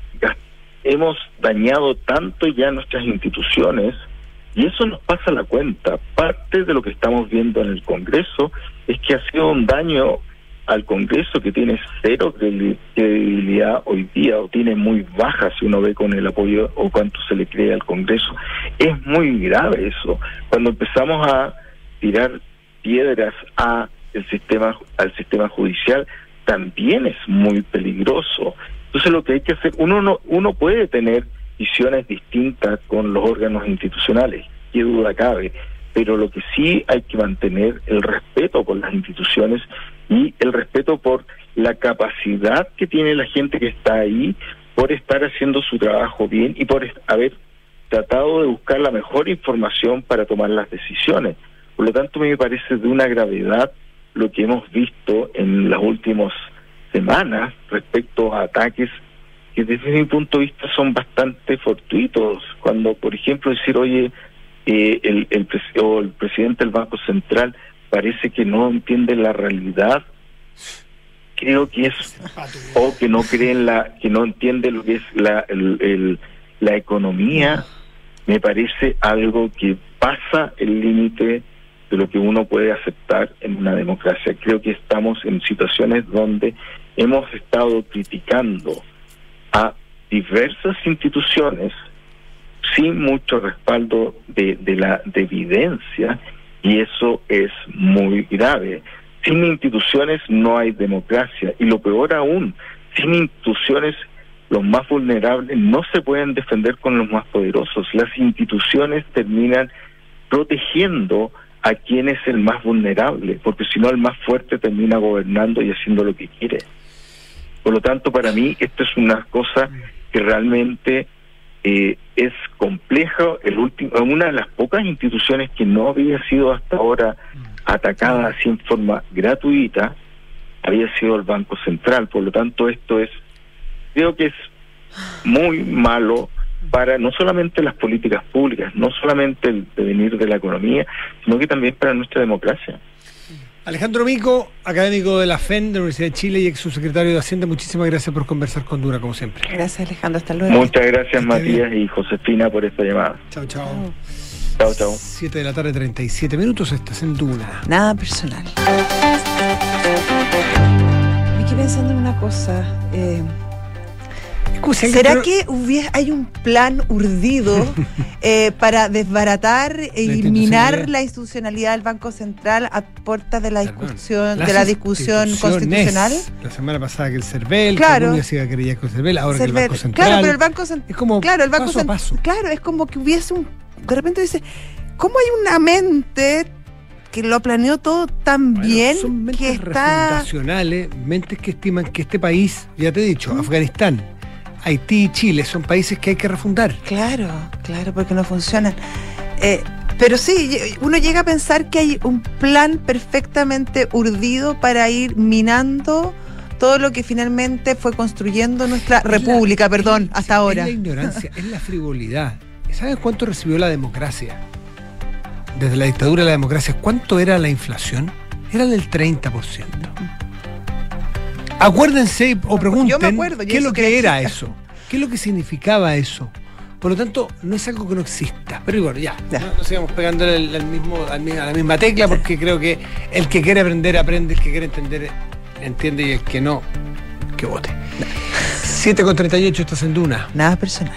hemos dañado tanto ya nuestras instituciones, y eso nos pasa la cuenta. Parte de lo que estamos viendo en el Congreso es que ha sido un daño al Congreso que tiene cero credibilidad hoy día, o tiene muy baja si uno ve con el apoyo o cuánto se le cree al Congreso. Es muy grave eso. Cuando empezamos a tirar piedras a el sistema al sistema judicial, también es muy peligroso. Entonces lo que hay que hacer, uno no uno puede tener visiones distintas con los órganos institucionales, qué duda cabe, pero lo que sí hay que mantener el respeto por las instituciones y el respeto por la capacidad que tiene la gente que está ahí, por estar haciendo su trabajo bien y por haber tratado de buscar la mejor información para tomar las decisiones. Por lo tanto, me parece de una gravedad lo que hemos visto en las últimas semanas respecto a ataques que desde mi punto de vista son bastante fortuitos. Cuando, por ejemplo, decir, oye, eh, el, el, pres- o el presidente del Banco Central parece que no entiende la realidad, creo que es, o que no cree en la, que no entiende lo que es la, el, el, la economía, me parece algo que pasa el límite de lo que uno puede aceptar en una democracia. Creo que estamos en situaciones donde hemos estado criticando a diversas instituciones sin mucho respaldo de, de la de evidencia, y eso es muy grave. Sin instituciones no hay democracia, y lo peor aún, sin instituciones los más vulnerables no se pueden defender con los más poderosos. Las instituciones terminan protegiendo a quien es el más vulnerable, porque si no el más fuerte termina gobernando y haciendo lo que quiere. Por lo tanto, para mí esto es una cosa que realmente eh, es compleja. El último, una de las pocas instituciones que no había sido hasta ahora atacada así en forma gratuita había sido el Banco Central. Por lo tanto, esto es, creo que es muy malo para no solamente las políticas públicas, no solamente el devenir de la economía, sino que también para nuestra democracia. Alejandro Mico, académico de la F E N de la Universidad de Chile y ex subsecretario de Hacienda, muchísimas gracias por conversar con Duna, como siempre. Gracias, Alejandro, hasta luego. Muchas gracias, Esté Matías bien. y Josefina, por esta llamada. Chao, chao. Chao, chao. siete de la tarde, treinta y siete minutos, estás en Duna. Nada personal. Me quedé pensando en una cosa. Eh, Escucha, ¿Será pero- que hubiera, hay un plan urdido eh, para desbaratar e eliminar institucionalidad. la institucionalidad del Banco Central a puertas de la Perdón. discusión, Las de la discusión instituciones. constitucional? La semana pasada que el CERVEL, Claro. que Rubio se iba a querellar con CERVEL, ahora que el Cerver- Banco Central. Claro, pero el Banco Central. Es como claro, el Banco paso a Cent- paso. Claro, es como que hubiese un. De repente dice, ¿cómo hay una mente que lo planeó todo tan Bueno, bien son mentes que está. refundacionales, mentes que estiman que este país, ya te he dicho, Afganistán, Haití, Chile, son países que hay que refundar. Claro, claro, porque no funcionan. Eh, pero sí, uno llega a pensar que hay un plan perfectamente urdido para ir minando todo lo que finalmente fue construyendo nuestra Es la- república, perdón, es- hasta es ahora. la ignorancia, es la frivolidad. ¿Sabes cuánto recibió la democracia? Desde la dictadura de la democracia, ¿cuánto era la inflación? Era del treinta por ciento. Acuérdense o pregunten Yo me acuerdo, yo qué es eso lo que que era era chica. eso, qué es lo que significaba eso. Por lo tanto, no es algo que no exista. Pero bueno, ya, Ya. no, no sigamos pegándole al, al mismo, al mi- a la misma tecla, porque creo que el que quiere aprender, aprende, el que quiere entender, entiende, y el que no, que vote. siete con treinta y ocho, estás en Duna. Nada personal.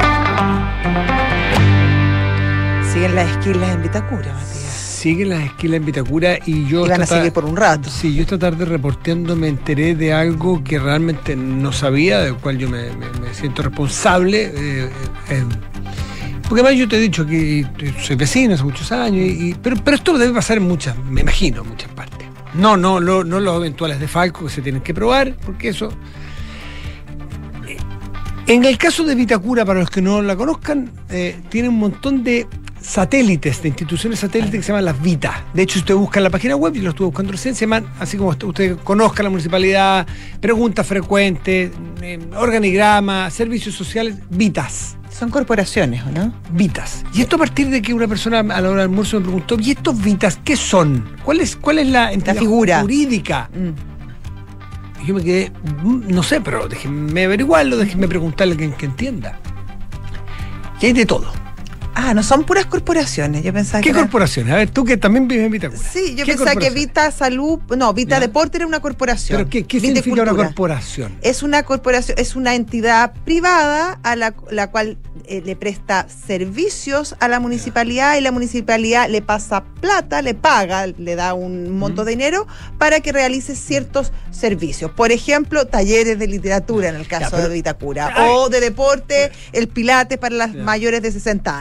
Siguen las esquilas en Vitacura, Matías. Siguen las esquilas en Vitacura y yo... Y van a esta ta- seguir por un rato. Sí, yo esta tarde reporteando me enteré de algo que realmente no sabía, del cual yo me, me- me siento responsable. eh, eh, porque además yo te he dicho que soy vecino hace muchos años, y, y- pero, pero esto debe pasar en muchas, me imagino, en muchas partes. No, no, lo- no los eventuales de Falco que se tienen que probar, porque eso... eh, En el caso de Vitacura, para los que no la conozcan, eh, tiene un montón de satélites, de instituciones satélites que se llaman las Vitas. De hecho, si usted busca en la página web, yo lo estuve buscando recién, se llaman, así como usted, usted conozca la municipalidad, preguntas frecuentes, eh, organigrama, servicios sociales, Vitas. Son corporaciones, ¿o no? Vitas. Y esto a partir de que una persona a la hora del almuerzo me preguntó, ¿y estos Vitas qué son? ¿Cuál es, cuál es la entidad figura. jurídica? Mm. Y yo me quedé, mm, no sé, pero déjenme averiguarlo, déjenme preguntarle a alguien que entienda. Y hay de todo. Ah, no son puras corporaciones. Yo pensaba ¿Qué que era- corporaciones? A ver, tú que también vives en Vitacura. Sí, yo ¿Qué pensaba que corporación? Vita Salud, no, Vita Ya. Deporte era una corporación. ¿Pero qué, qué Vita significa una Cultura. corporación? Es una corporación, es una entidad privada a la, la cual eh, le presta servicios a la municipalidad y la municipalidad le pasa plata, le paga, le da un monto de dinero para que realice ciertos servicios. Por ejemplo, talleres de literatura en el caso pero- de Vitacura. Ay. O de deporte, el Pilates para las Ya. mayores de sesenta años.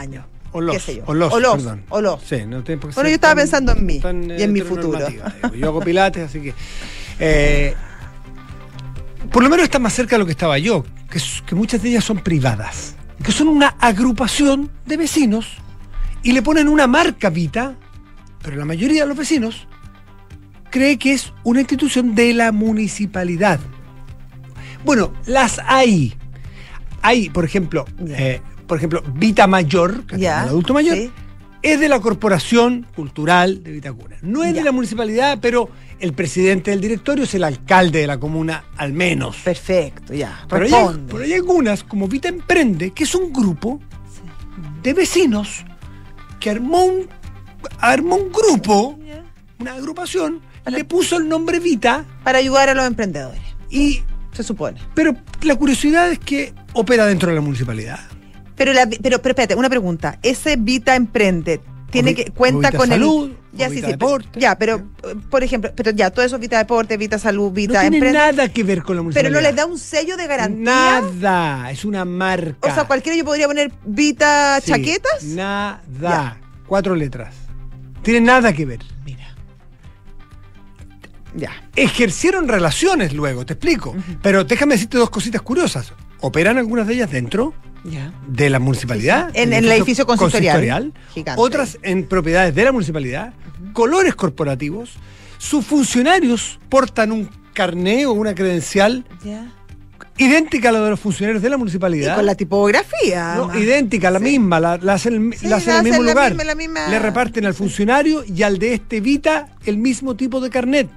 O los, qué sé yo. o los, o los, perdón. o los. Sí, no tiene por qué Bueno, ser yo estaba tan- pensando en mí tan, y en mi futuro. heteronormativa, digo. Yo hago pilates, así que... eh, por lo menos está más cerca de lo que estaba yo, que, es- que muchas de ellas son privadas, que son una agrupación de vecinos y le ponen una marca Vita, pero la mayoría de los vecinos cree que es una institución de la municipalidad. Bueno, las hay. Hay, por ejemplo, Ya. eh, por ejemplo, Vita Mayor, que es Ya, el adulto mayor, sí. es de la Corporación Cultural de Vitacura. No es Ya. de la municipalidad, pero el presidente del directorio es el alcalde de la comuna, al menos. Perfecto, ya. Pero hay, Responde. pero hay algunas, como Vita Emprende, que es un grupo de vecinos que armó un, armó un grupo, Ya. una agrupación, le puso el nombre Vita, Para ayudar a los emprendedores, y, se supone. pero la curiosidad es que opera dentro de la municipalidad. Pero, la, pero, pero espérate, una pregunta. ¿Ese Vita Emprende tiene O vi- que cuenta o Vita con Salud, el... o Ya, sí, Vita sí. Deporte. Ya, pero, eh, por ejemplo, pero ya, todo eso Vita Deporte, Vita Salud, Vita No tiene Emprende... nada que ver con la Pero municipalidad. no les da un sello de garantía. Nada, es una marca. O sea, cualquiera yo podría poner Vita Sí, chaquetas. Nada. Ya. Cuatro letras. Tiene nada que ver. Mira. Ya. Ejercieron relaciones luego, te explico. Pero déjame decirte dos cositas curiosas. Operan algunas de ellas dentro Ya. de la municipalidad. En- del en el edificio consistorial. Gigante. Otras en propiedades de la municipalidad. Colores corporativos. Sus funcionarios portan un carné o una credencial Ya. idéntica a la de los funcionarios de la Y municipalidad. con la tipografía. No, además. idéntica, la Sí. misma, la, la hacen, Sí, la hacen la en el mismo hacen la lugar. misma- la misma- Le reparten al funcionario y al de este Vita el mismo tipo de carnet.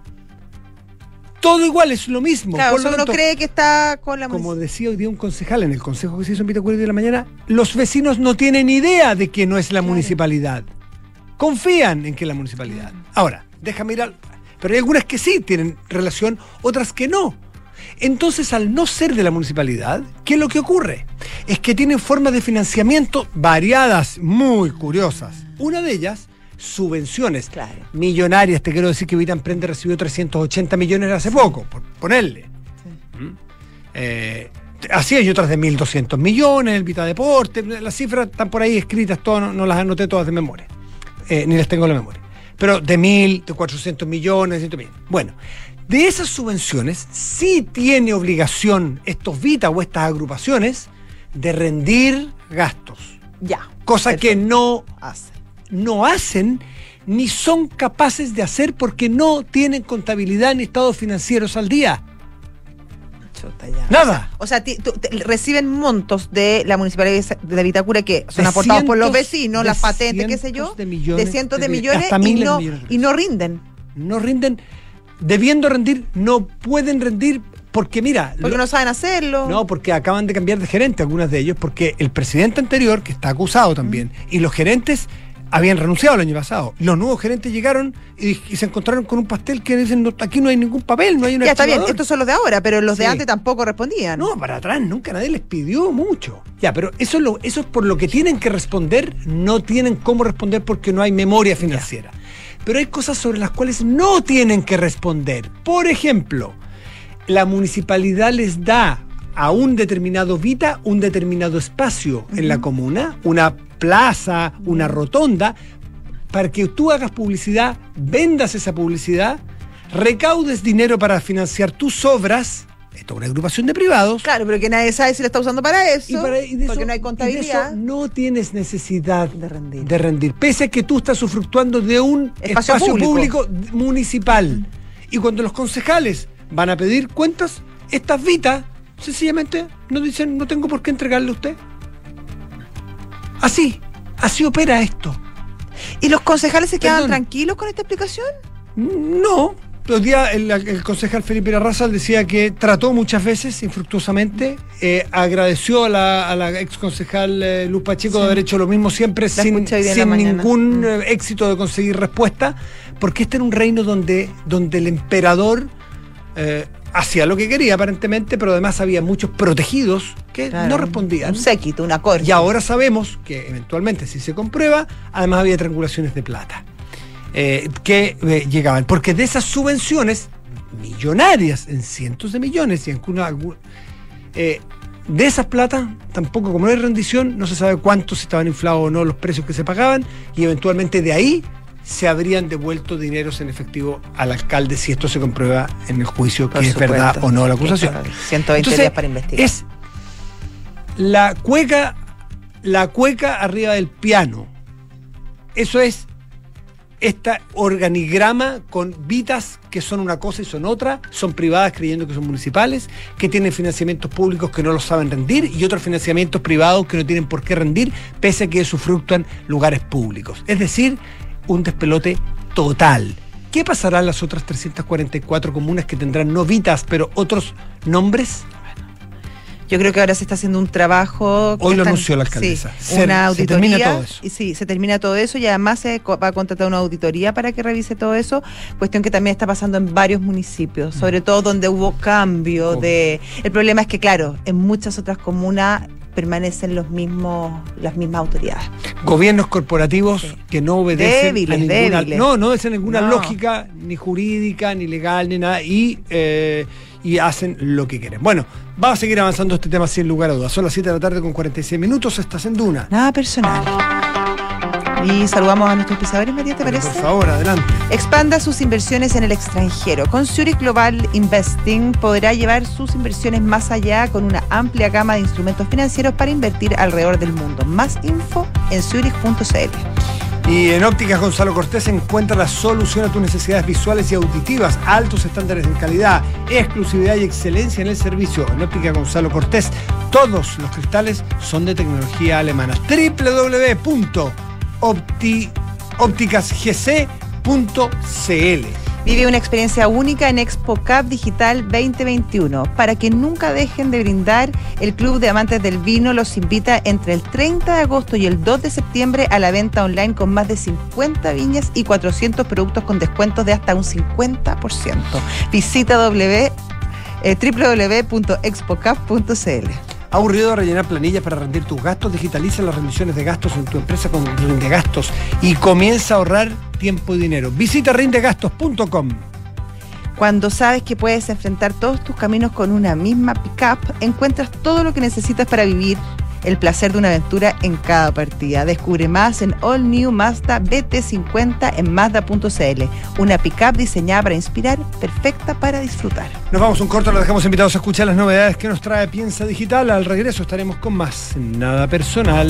Todo igual, es lo mismo. Claro, Por o sea, lo uno tanto, cree que está con la como municipalidad. decía hoy día un concejal en el consejo que se hizo en Vitacura de la mañana, los vecinos no tienen idea de que no es la Claro. municipalidad. Confían en que es la municipalidad. Ahora, déjame ir al... Pero hay algunas que sí tienen relación, otras que no. Entonces, al no ser de la municipalidad, ¿qué es lo que ocurre? Es que tienen formas de financiamiento variadas, muy curiosas. Una de ellas, subvenciones Claro. millonarias. Te quiero decir que Vita Emprende recibió trescientos ochenta millones hace poco, por ponerle. ¿Mm? Eh, así hay otras de mil doscientos millones, el Vita Deporte, las cifras están por ahí escritas, todas, no, no las anoté todas de memoria, eh, ni las tengo en la memoria. Pero de mil, de cuatrocientos millones, de ciento mil. Bueno, de esas subvenciones sí tiene obligación estos Vita o estas agrupaciones de rendir gastos, Ya. cosa que no Hace. no hacen ni son capaces de hacer porque no tienen contabilidad ni estados financieros al día. Chuta, ya. Nada. O sea, ti- tú- te- reciben montos de la municipalidad de la Vitacura que son De aportados por los cientos- vecinos, de las patentes, qué sé cientos yo, de millones, cientos de de- millones hasta y miles de no, millones de y no rinden. No rinden, debiendo rendir, no pueden rendir porque mira... Porque lo- no saben hacerlo. No, porque acaban de cambiar de gerente algunas de ellos, porque el presidente anterior, que está acusado también, y los gerentes habían renunciado el año pasado. Los nuevos gerentes llegaron y, y se encontraron con un pastel que dicen, no, aquí no hay ningún papel, no hay un Ya está bien, archivador". estos son los de ahora, pero los de Sí. antes tampoco respondían. No, para atrás nunca nadie les pidió mucho. Ya, pero eso es, lo, eso es por lo que tienen que responder, no tienen cómo responder porque no hay memoria financiera. Pero hay cosas sobre las cuales no tienen que responder. Por ejemplo, la municipalidad les da a un determinado Vita un determinado espacio en la comuna, una plaza, una rotonda, para que tú hagas publicidad, vendas esa publicidad, recaudes dinero para financiar tus obras. Esto es una agrupación de privados. Claro, pero que nadie sabe si lo está usando para eso, Y para- y de porque eso- no hay y de contabilidad. eso no tienes necesidad De rendir. de rendir, pese a que tú estás usufructuando de un Espacio espacio, público. público. municipal. Y cuando los concejales van a pedir cuentas, estas Vitas sencillamente nos dicen, no tengo por qué entregarle a usted. Así, así opera esto. ¿Y los concejales se quedan Perdón. tranquilos con esta explicación? No. Los días el, el concejal Felipe Larrazal decía que trató muchas veces infructuosamente, eh, agradeció a la, a la ex concejal eh, Luz Pacheco de haber hecho lo mismo siempre sin, escuché hoy día en la sin mañana. ningún Mm. eh, éxito de conseguir respuesta, porque este era un reino donde, donde el emperador eh, hacía lo que quería aparentemente, pero además había muchos protegidos que Claro, no respondían. Un séquito, una corte. Y ahora sabemos que eventualmente, si se comprueba, además había triangulaciones de plata eh, que eh, llegaban. Porque de esas subvenciones millonarias, en cientos de millones, y en alguna- algu- eh, de esas plata, tampoco, como no hay rendición, no se sabe cuántos estaban inflados o no los precios que se pagaban, y eventualmente de ahí se habrían devuelto dineros en efectivo al alcalde si esto se comprueba en el juicio que es verdad o no la acusación. ciento veinte Entonces, días para investigar. Es la cueca, la cueca arriba del piano. Eso es este organigrama con vitas que son una cosa y son otra, son privadas creyendo que son municipales, que tienen financiamientos públicos que no los saben rendir y otros financiamientos privados que no tienen por qué rendir, pese a que usufructúan lugares públicos. Es decir, un despelote total. ¿Qué pasará en las otras trescientas cuarenta y cuatro comunas que tendrán no vitas, pero otros nombres? Yo creo que ahora se está haciendo un trabajo. Hoy lo anunció la alcaldesa. Sí, se, una auditoría. Se termina todo eso. Y sí, se termina todo eso y además se va a contratar una auditoría para que revise todo eso. Cuestión que también está pasando en varios municipios, sobre todo donde hubo cambio de. El problema es que, claro, en muchas otras comunas permanecen los mismos, las mismas autoridades. Gobiernos corporativos sí. que no obedecen débiles, a ninguna, débiles. no, no obedecen a ninguna no. lógica, ni jurídica, ni legal, ni nada, y, eh, y hacen lo que quieren. Bueno, vamos a seguir avanzando este tema sin lugar a dudas. Son las siete de la tarde con cuarenta y seis minutos, estás en Duna. Nada personal. Y saludamos a nuestros pisadores, Matías, ¿te parece? Por favor, adelante. Expanda sus inversiones en el extranjero. Con Zurich Global Investing podrá llevar sus inversiones más allá con una amplia gama de instrumentos financieros para invertir alrededor del mundo. Más info en zurich punto c l. Y en Ópticas Gonzalo Cortés encuentra la solución a tus necesidades visuales y auditivas, altos estándares en calidad, exclusividad y excelencia en el servicio. En Ópticas Gonzalo Cortés, todos los cristales son de tecnología alemana. doble u doble u doble u punto ópticas g c punto c l. Vive una experiencia única en ExpoCap Digital veinte veintiuno. Para que nunca dejen de brindar, el Club de Amantes del Vino los invita entre el treinta de agosto y el dos de septiembre a la venta online con más de cincuenta viñas y cuatrocientos productos con descuentos de hasta un cincuenta por ciento. Visita w, eh, doble u doble u doble u punto expocap punto c l. ¿Aburrido de rellenar planillas para rendir tus gastos? Digitaliza las rendiciones de gastos en tu empresa con Rindegastos y comienza a ahorrar tiempo y dinero. Visita rindegastos punto com. Cuando sabes que puedes enfrentar todos tus caminos con una misma pick-up, encuentras todo lo que necesitas para vivir el placer de una aventura en cada partida. Descubre más en All New Mazda B T cincuenta en mazda punto c l. Una pick-up diseñada para inspirar, perfecta para disfrutar. Nos vamos un corto, los dejamos invitados a escuchar las novedades que nos trae Piensa Digital. Al regreso estaremos con más Nada Personal.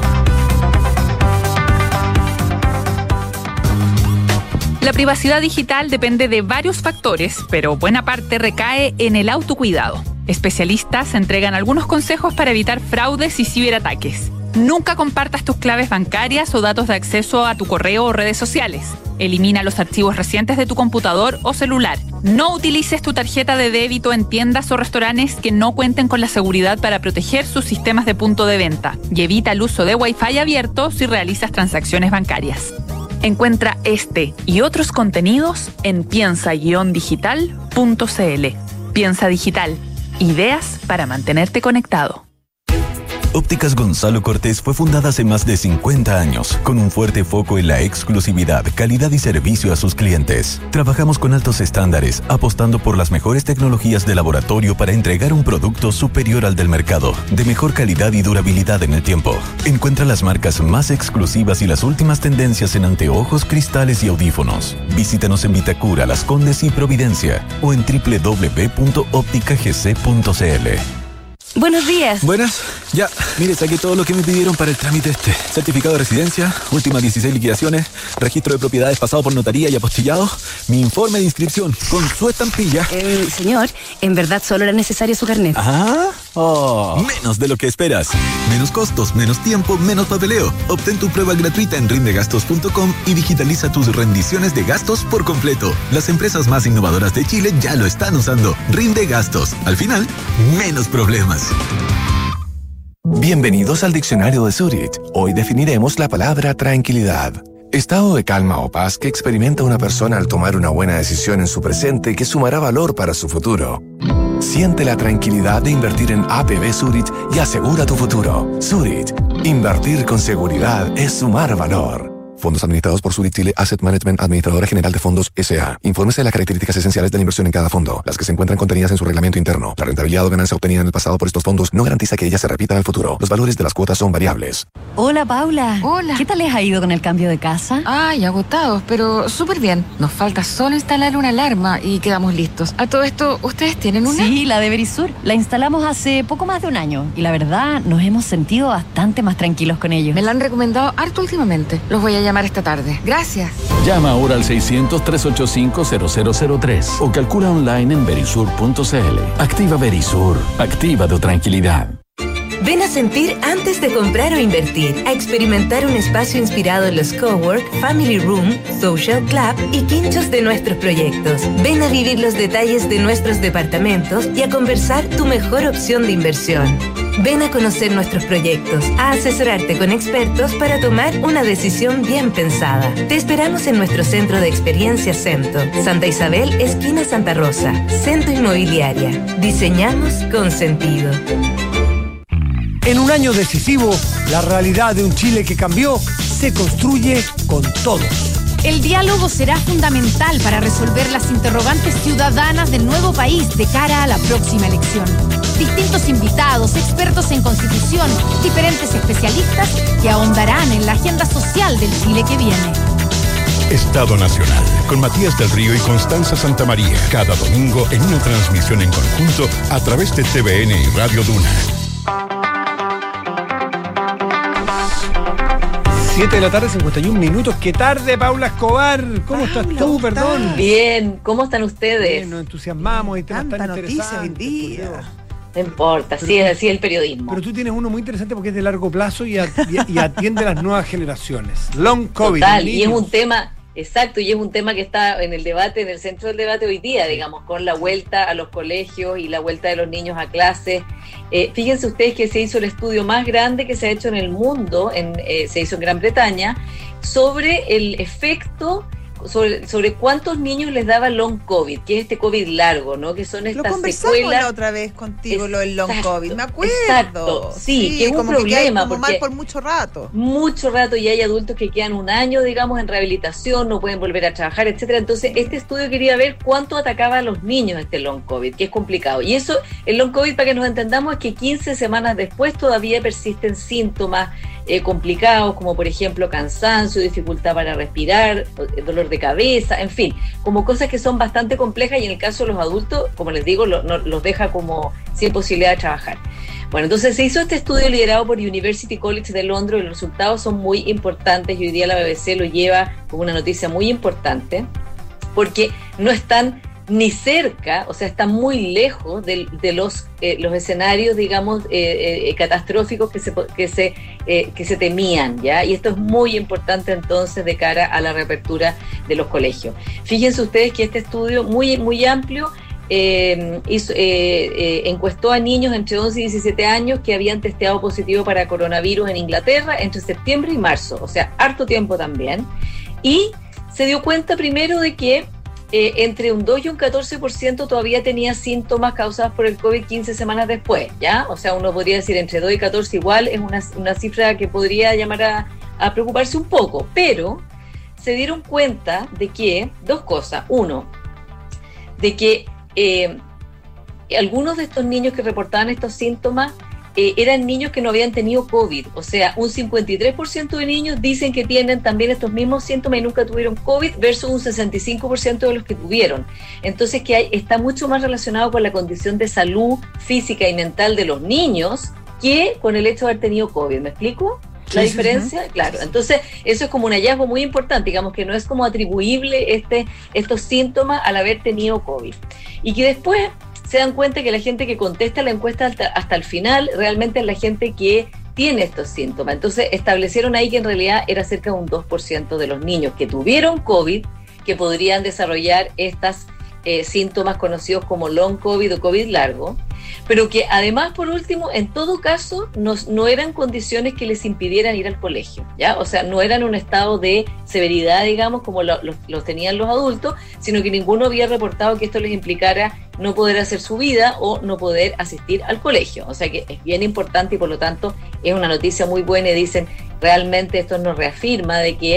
La privacidad digital depende de varios factores, pero buena parte recae en el autocuidado. Especialistas entregan algunos consejos para evitar fraudes y ciberataques. Nunca compartas tus claves bancarias o datos de acceso a tu correo o redes sociales. Elimina los archivos recientes de tu computador o celular. No utilices tu tarjeta de débito en tiendas o restaurantes que no cuenten con la seguridad para proteger sus sistemas de punto de venta. Y evita el uso de Wi-Fi abierto si realizas transacciones bancarias. Encuentra este y otros contenidos en piensa guion digital punto c l. Piensa Digital. Ideas para mantenerte conectado. Ópticas Gonzalo Cortés fue fundada hace más de cincuenta años, con un fuerte foco en la exclusividad, calidad y servicio a sus clientes. Trabajamos con altos estándares, apostando por las mejores tecnologías de laboratorio para entregar un producto superior al del mercado, de mejor calidad y durabilidad en el tiempo. Encuentra las marcas más exclusivas y las últimas tendencias en anteojos, cristales y audífonos. Visítanos en Vitacura, Las Condes y Providencia, o en doble u doble u doble u punto óptica g c punto c l. Buenos días. Buenas. Ya, mire, saqué todo lo que me pidieron para el trámite este. Certificado de residencia, últimas dieciséis liquidaciones, registro de propiedades pasado por notaría y apostillado, mi informe de inscripción con su estampilla. Eh, señor, en verdad solo era necesario su carnet. ¿Ah? Oh. Menos de lo que esperas. Menos costos, menos tiempo, menos papeleo. Obtén tu prueba gratuita en rindegastos punto com y digitaliza tus rendiciones de gastos por completo. Las empresas más innovadoras de Chile ya lo están usando. Rindegastos. Al final, menos problemas. Bienvenidos al Diccionario de Zurich. Hoy definiremos la palabra tranquilidad. Estado de calma o paz que experimenta una persona al tomar una buena decisión en su presente que sumará valor para su futuro. Siente la tranquilidad de invertir en A P B Zurich y asegura tu futuro. Zurich. Invertir con seguridad es sumar valor. Fondos administrados por Zurich Chile Asset Management, Administradora General de Fondos S A. Infórmese de las características esenciales de la inversión en cada fondo, las que se encuentran contenidas en su reglamento interno. La rentabilidad o ganancia obtenida en el pasado por estos fondos no garantiza que ella se repita en el futuro. Los valores de las cuotas son variables. Hola, Paula. Hola. ¿Qué tal les ha ido con el cambio de casa? Ay, agotados, pero súper bien. Nos falta solo instalar una alarma y quedamos listos. A todo esto, ¿ustedes tienen una? Sí, la de Verisur. La instalamos hace poco más de un año y la verdad nos hemos sentido bastante más tranquilos con ellos. Me la han recomendado harto últimamente. Los voy a llamar esta tarde. Gracias. Llama ahora al seiscientos, trescientos ochenta y cinco, cero cero cero tres o calcula online en verisur punto c l. Activa Verisur. Activa tu tranquilidad. Ven a sentir antes de comprar o invertir, a experimentar un espacio inspirado en los cowork, family room, social club y quinchos de nuestros proyectos. Ven a vivir los detalles de nuestros departamentos y a conversar tu mejor opción de inversión. Ven a conocer nuestros proyectos, a asesorarte con expertos para tomar una decisión bien pensada. Te esperamos en nuestro centro de experiencia Cento, Santa Isabel, esquina Santa Rosa, Cento Inmobiliaria. Diseñamos con sentido. En un año decisivo, la realidad de un Chile que cambió se construye con todos. El diálogo será fundamental para resolver las interrogantes ciudadanas del nuevo país de cara a la próxima elección. Distintos invitados, expertos en constitución, diferentes especialistas que ahondarán en la agenda social del Chile que viene. Estado Nacional, con Matías del Río y Constanza Santamaría, cada domingo en una transmisión en conjunto a través de T V N y Radio Duna. siete de la tarde, cincuenta y un minutos. ¿Qué tarde, Paula Escobar? ¿Cómo Paula, estás tú, perdón? Bien, ¿cómo están ustedes? Bien, nos entusiasmamos y temas tan interesantes. Hoy día. No importa, así es, así es el periodismo. Pero tú tienes uno muy interesante porque es de largo plazo y, a, y, y atiende a las nuevas generaciones. Long COVID. Total, y es un tema, exacto, y es un tema que está en el debate, en el centro del debate hoy día, digamos, con la vuelta a los colegios y la vuelta de los niños a clases. Eh, fíjense ustedes que se hizo el estudio más grande que se ha hecho en el mundo, en, eh, se hizo en Gran Bretaña, sobre el efecto, sobre, sobre cuántos niños les daba long COVID, que es este COVID largo, ¿no? Que son estas lo conversamos secuelas. La otra vez contigo, exacto, lo del long COVID, me acuerdo. Exacto, sí, sí, que es un como problema. Que como porque mal por mucho rato. Mucho rato, y hay adultos que quedan un año, digamos, en rehabilitación, no pueden volver a trabajar, etcétera. Entonces, este estudio quería ver cuánto atacaba a los niños este long COVID, que es complicado. Y eso, el long COVID, para que nos entendamos, es que quince semanas después todavía persisten síntomas eh, complicados, como por ejemplo cansancio, dificultad para respirar, dolor de cabeza, en fin, como cosas que son bastante complejas y en el caso de los adultos, como les digo, lo, no, los deja como sin posibilidad de trabajar. Bueno, entonces se hizo este estudio liderado por University College de Londres y los resultados son muy importantes y hoy día la B B C lo lleva como una noticia muy importante porque no están ni cerca, o sea, están muy lejos de, de los, eh, los escenarios, digamos, eh, eh, catastróficos que se, que, se, eh, que se temían, ¿ya? Y esto es muy importante entonces de cara a la reapertura de los colegios. Fíjense ustedes que este estudio muy, muy amplio Eh, hizo, eh, eh, encuestó a niños entre once y diecisiete años que habían testeado positivo para coronavirus en Inglaterra entre septiembre y marzo, o sea, harto tiempo también, y se dio cuenta primero de que eh, entre un dos y un catorce por ciento todavía tenía síntomas causados por el COVID quince semanas después, ¿ya? O sea, uno podría decir entre dos y catorce igual, es una, una cifra que podría llamar a, a preocuparse un poco, pero se dieron cuenta de que, dos cosas, uno, de que Eh, algunos de estos niños que reportaban estos síntomas eh, eran niños que no habían tenido COVID, o sea, un cincuenta y tres por ciento de niños dicen que tienen también estos mismos síntomas y nunca tuvieron COVID versus un sesenta y cinco por ciento de los que tuvieron. Entonces que hay, está mucho más relacionado con la condición de salud física y mental de los niños que con el hecho de haber tenido COVID, ¿me explico? ¿La sí, diferencia? Sí, sí. Claro, entonces eso es como un hallazgo muy importante, digamos que no es como atribuible este, estos síntomas al haber tenido COVID. Y que después se dan cuenta que la gente que contesta la encuesta hasta, hasta el final realmente es la gente que tiene estos síntomas. Entonces establecieron ahí que en realidad era cerca de un dos por ciento de los niños que tuvieron COVID que podrían desarrollar estas eh, síntomas conocidos como long COVID o COVID largo, pero que además, por último, en todo caso, no, no eran condiciones que les impidieran ir al colegio, ¿ya? O sea, no eran un estado de severidad, digamos, como lo, lo, los tenían los adultos, sino que ninguno había reportado que esto les implicara no poder hacer su vida o no poder asistir al colegio. O sea que es bien importante y por lo tanto es una noticia muy buena y dicen, realmente esto nos reafirma de que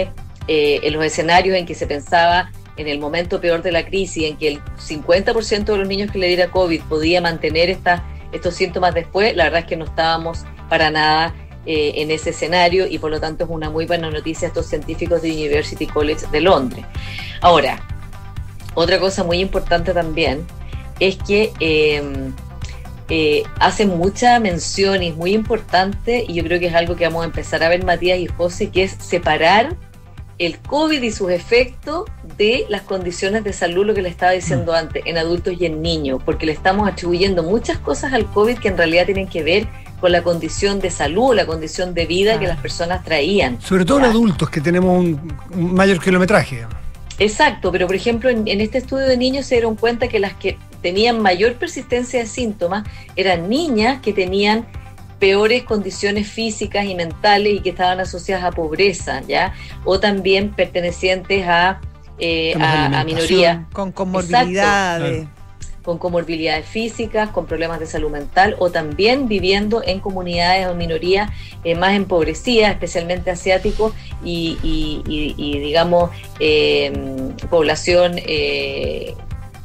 eh, en los escenarios en que se pensaba en el momento peor de la crisis, en que el cincuenta por ciento de los niños que le diera COVID podía mantener esta, estos síntomas después, la verdad es que no estábamos para nada eh, en ese escenario, y por lo tanto es una muy buena noticia estos científicos de University College de Londres. Ahora, otra cosa muy importante también es que eh, eh, hace mucha mención y es muy importante, y yo creo que es algo que vamos a empezar a ver Matías y José, que es separar el COVID y sus efectos de las condiciones de salud, lo que le estaba diciendo antes, en adultos y en niños, porque le estamos atribuyendo muchas cosas al COVID que en realidad tienen que ver con la condición de salud, la condición de vida que las personas traían. Sobre todo en adultos que tenemos un, un mayor kilometraje. Exacto, pero por ejemplo en, en este estudio de niños se dieron cuenta que las que tenían mayor persistencia de síntomas eran niñas que tenían peores condiciones físicas y mentales y que estaban asociadas a pobreza, ¿ya? O también pertenecientes a, eh, a, a minorías. Con comorbilidades. Exacto, con comorbilidades físicas, con problemas de salud mental, o también viviendo en comunidades o minorías eh, más empobrecidas, especialmente asiáticos y, y, y, y digamos, eh, población... Eh,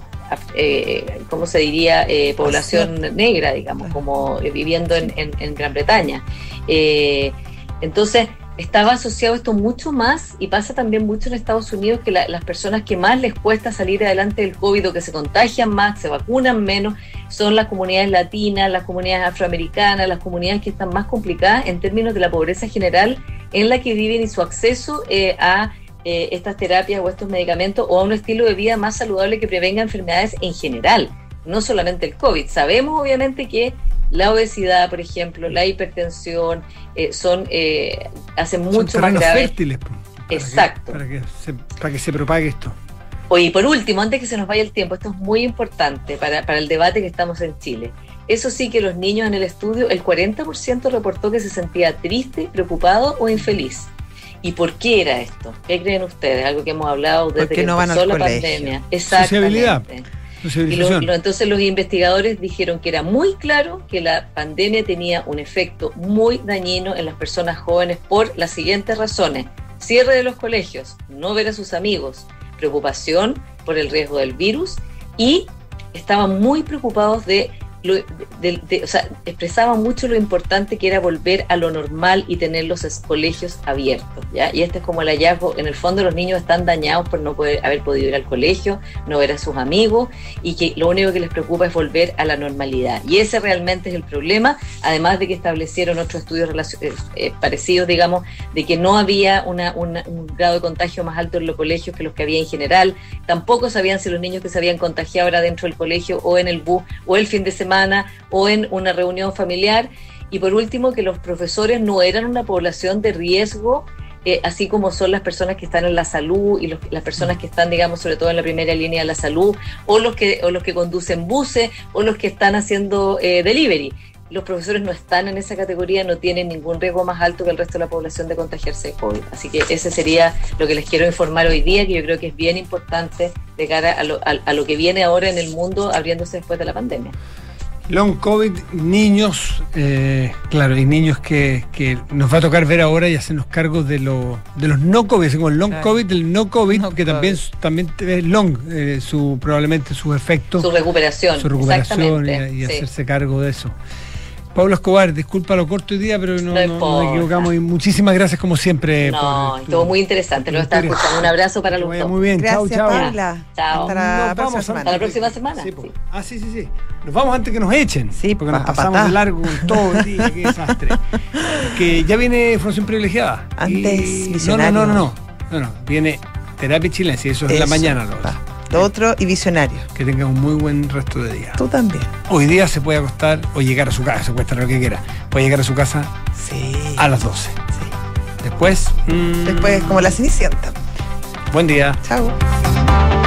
Eh, ¿cómo se diría? Eh, población negra, digamos, como eh, viviendo en, en, en Gran Bretaña. Eh, entonces, estaba asociado esto mucho más, y pasa también mucho en Estados Unidos, que la, las personas que más les cuesta salir adelante del COVID o que se contagian más, se vacunan menos, son las comunidades latinas, las comunidades afroamericanas, las comunidades que están más complicadas en términos de la pobreza general en la que viven y su acceso eh, a Eh, estas terapias o estos medicamentos, o a un estilo de vida más saludable que prevenga enfermedades en general, no solamente el COVID. Sabemos obviamente que la obesidad, por ejemplo, la hipertensión, eh, son eh, hacen mucho son más graves. Fértiles, exacto. Para que, para, que se, para que se propague esto. Oye, por último, antes que se nos vaya el tiempo, esto es muy importante para, para el debate que estamos en Chile. Eso sí, que los niños en el estudio, el cuarenta por ciento reportó que se sentía triste, preocupado o infeliz. ¿Y por qué era esto? ¿Qué creen ustedes? Algo que hemos hablado desde que no empezó la colegio. pandemia. Exactamente. Sociabilidad. Y lo, lo, entonces los investigadores dijeron que era muy claro que la pandemia tenía un efecto muy dañino en las personas jóvenes por las siguientes razones: cierre de los colegios, no ver a sus amigos, preocupación por el riesgo del virus, y estaban muy preocupados de Lo, de, de, de, o sea, expresaban mucho lo importante que era volver a lo normal y tener los colegios abiertos, ¿ya? Y este es como el hallazgo. En el fondo los niños están dañados por no poder haber podido ir al colegio, no ver a sus amigos, y que lo único que les preocupa es volver a la normalidad. Y ese realmente es el problema, además de que establecieron otros estudios eh, eh, parecidos, digamos, de que no había una, una, un grado de contagio más alto en los colegios que los que había en general. Tampoco sabían si los niños que se habían contagiado era dentro del colegio o en el bus o el fin de semana o en una reunión familiar. Y por último, que los profesores no eran una población de riesgo, eh, así como son las personas que están en la salud y los, las personas que están, digamos, sobre todo en la primera línea de la salud, o los que, o los que conducen buses, o los que están haciendo eh, delivery. Los profesores no están en esa categoría, no tienen ningún riesgo más alto que el resto de la población de contagiarse de COVID. Así que ese sería lo que les quiero informar hoy día, que yo creo que es bien importante de cara a lo, a, a lo que viene ahora en el mundo abriéndose después de la pandemia. Long COVID, niños, eh, claro, y niños que, que nos va a tocar ver ahora y hacernos cargo de, lo, de los no COVID, como el long claro. COVID, el no COVID, no que COVID. también también es long, eh, su probablemente sus efectos. Su recuperación. Su recuperación y, y sí. hacerse cargo de eso. Pablo Escobar, disculpa lo corto hoy día, pero no, no, no nos equivocamos, y muchísimas gracias como siempre. No, por estuvo muy interesante, lo estaba escuchando. Un abrazo para los dos. Muy bien, gracias, chao, chao. Paula. Chao. Hasta la, próxima semana. Hasta la próxima semana. Sí, sí. Ah, sí, sí, sí. Nos vamos antes que nos echen. Sí, porque nos pasamos de largo con todo el día, qué desastre. Que ya viene Información Privilegiada. Antes, y... Visionario. No, no, no, no, no, no. Viene Terapia Chilense, y eso es en la mañana. Lo va. Lo otro y Visionario. Que tenga un muy buen resto de día. Tú también. Hoy día se puede acostar o llegar a su casa, se puede estar lo que quiera. Puede llegar a su casa sí. a las doce. Sí. Después. Mmm, Después, como la Cenicienta. Buen día. Chao.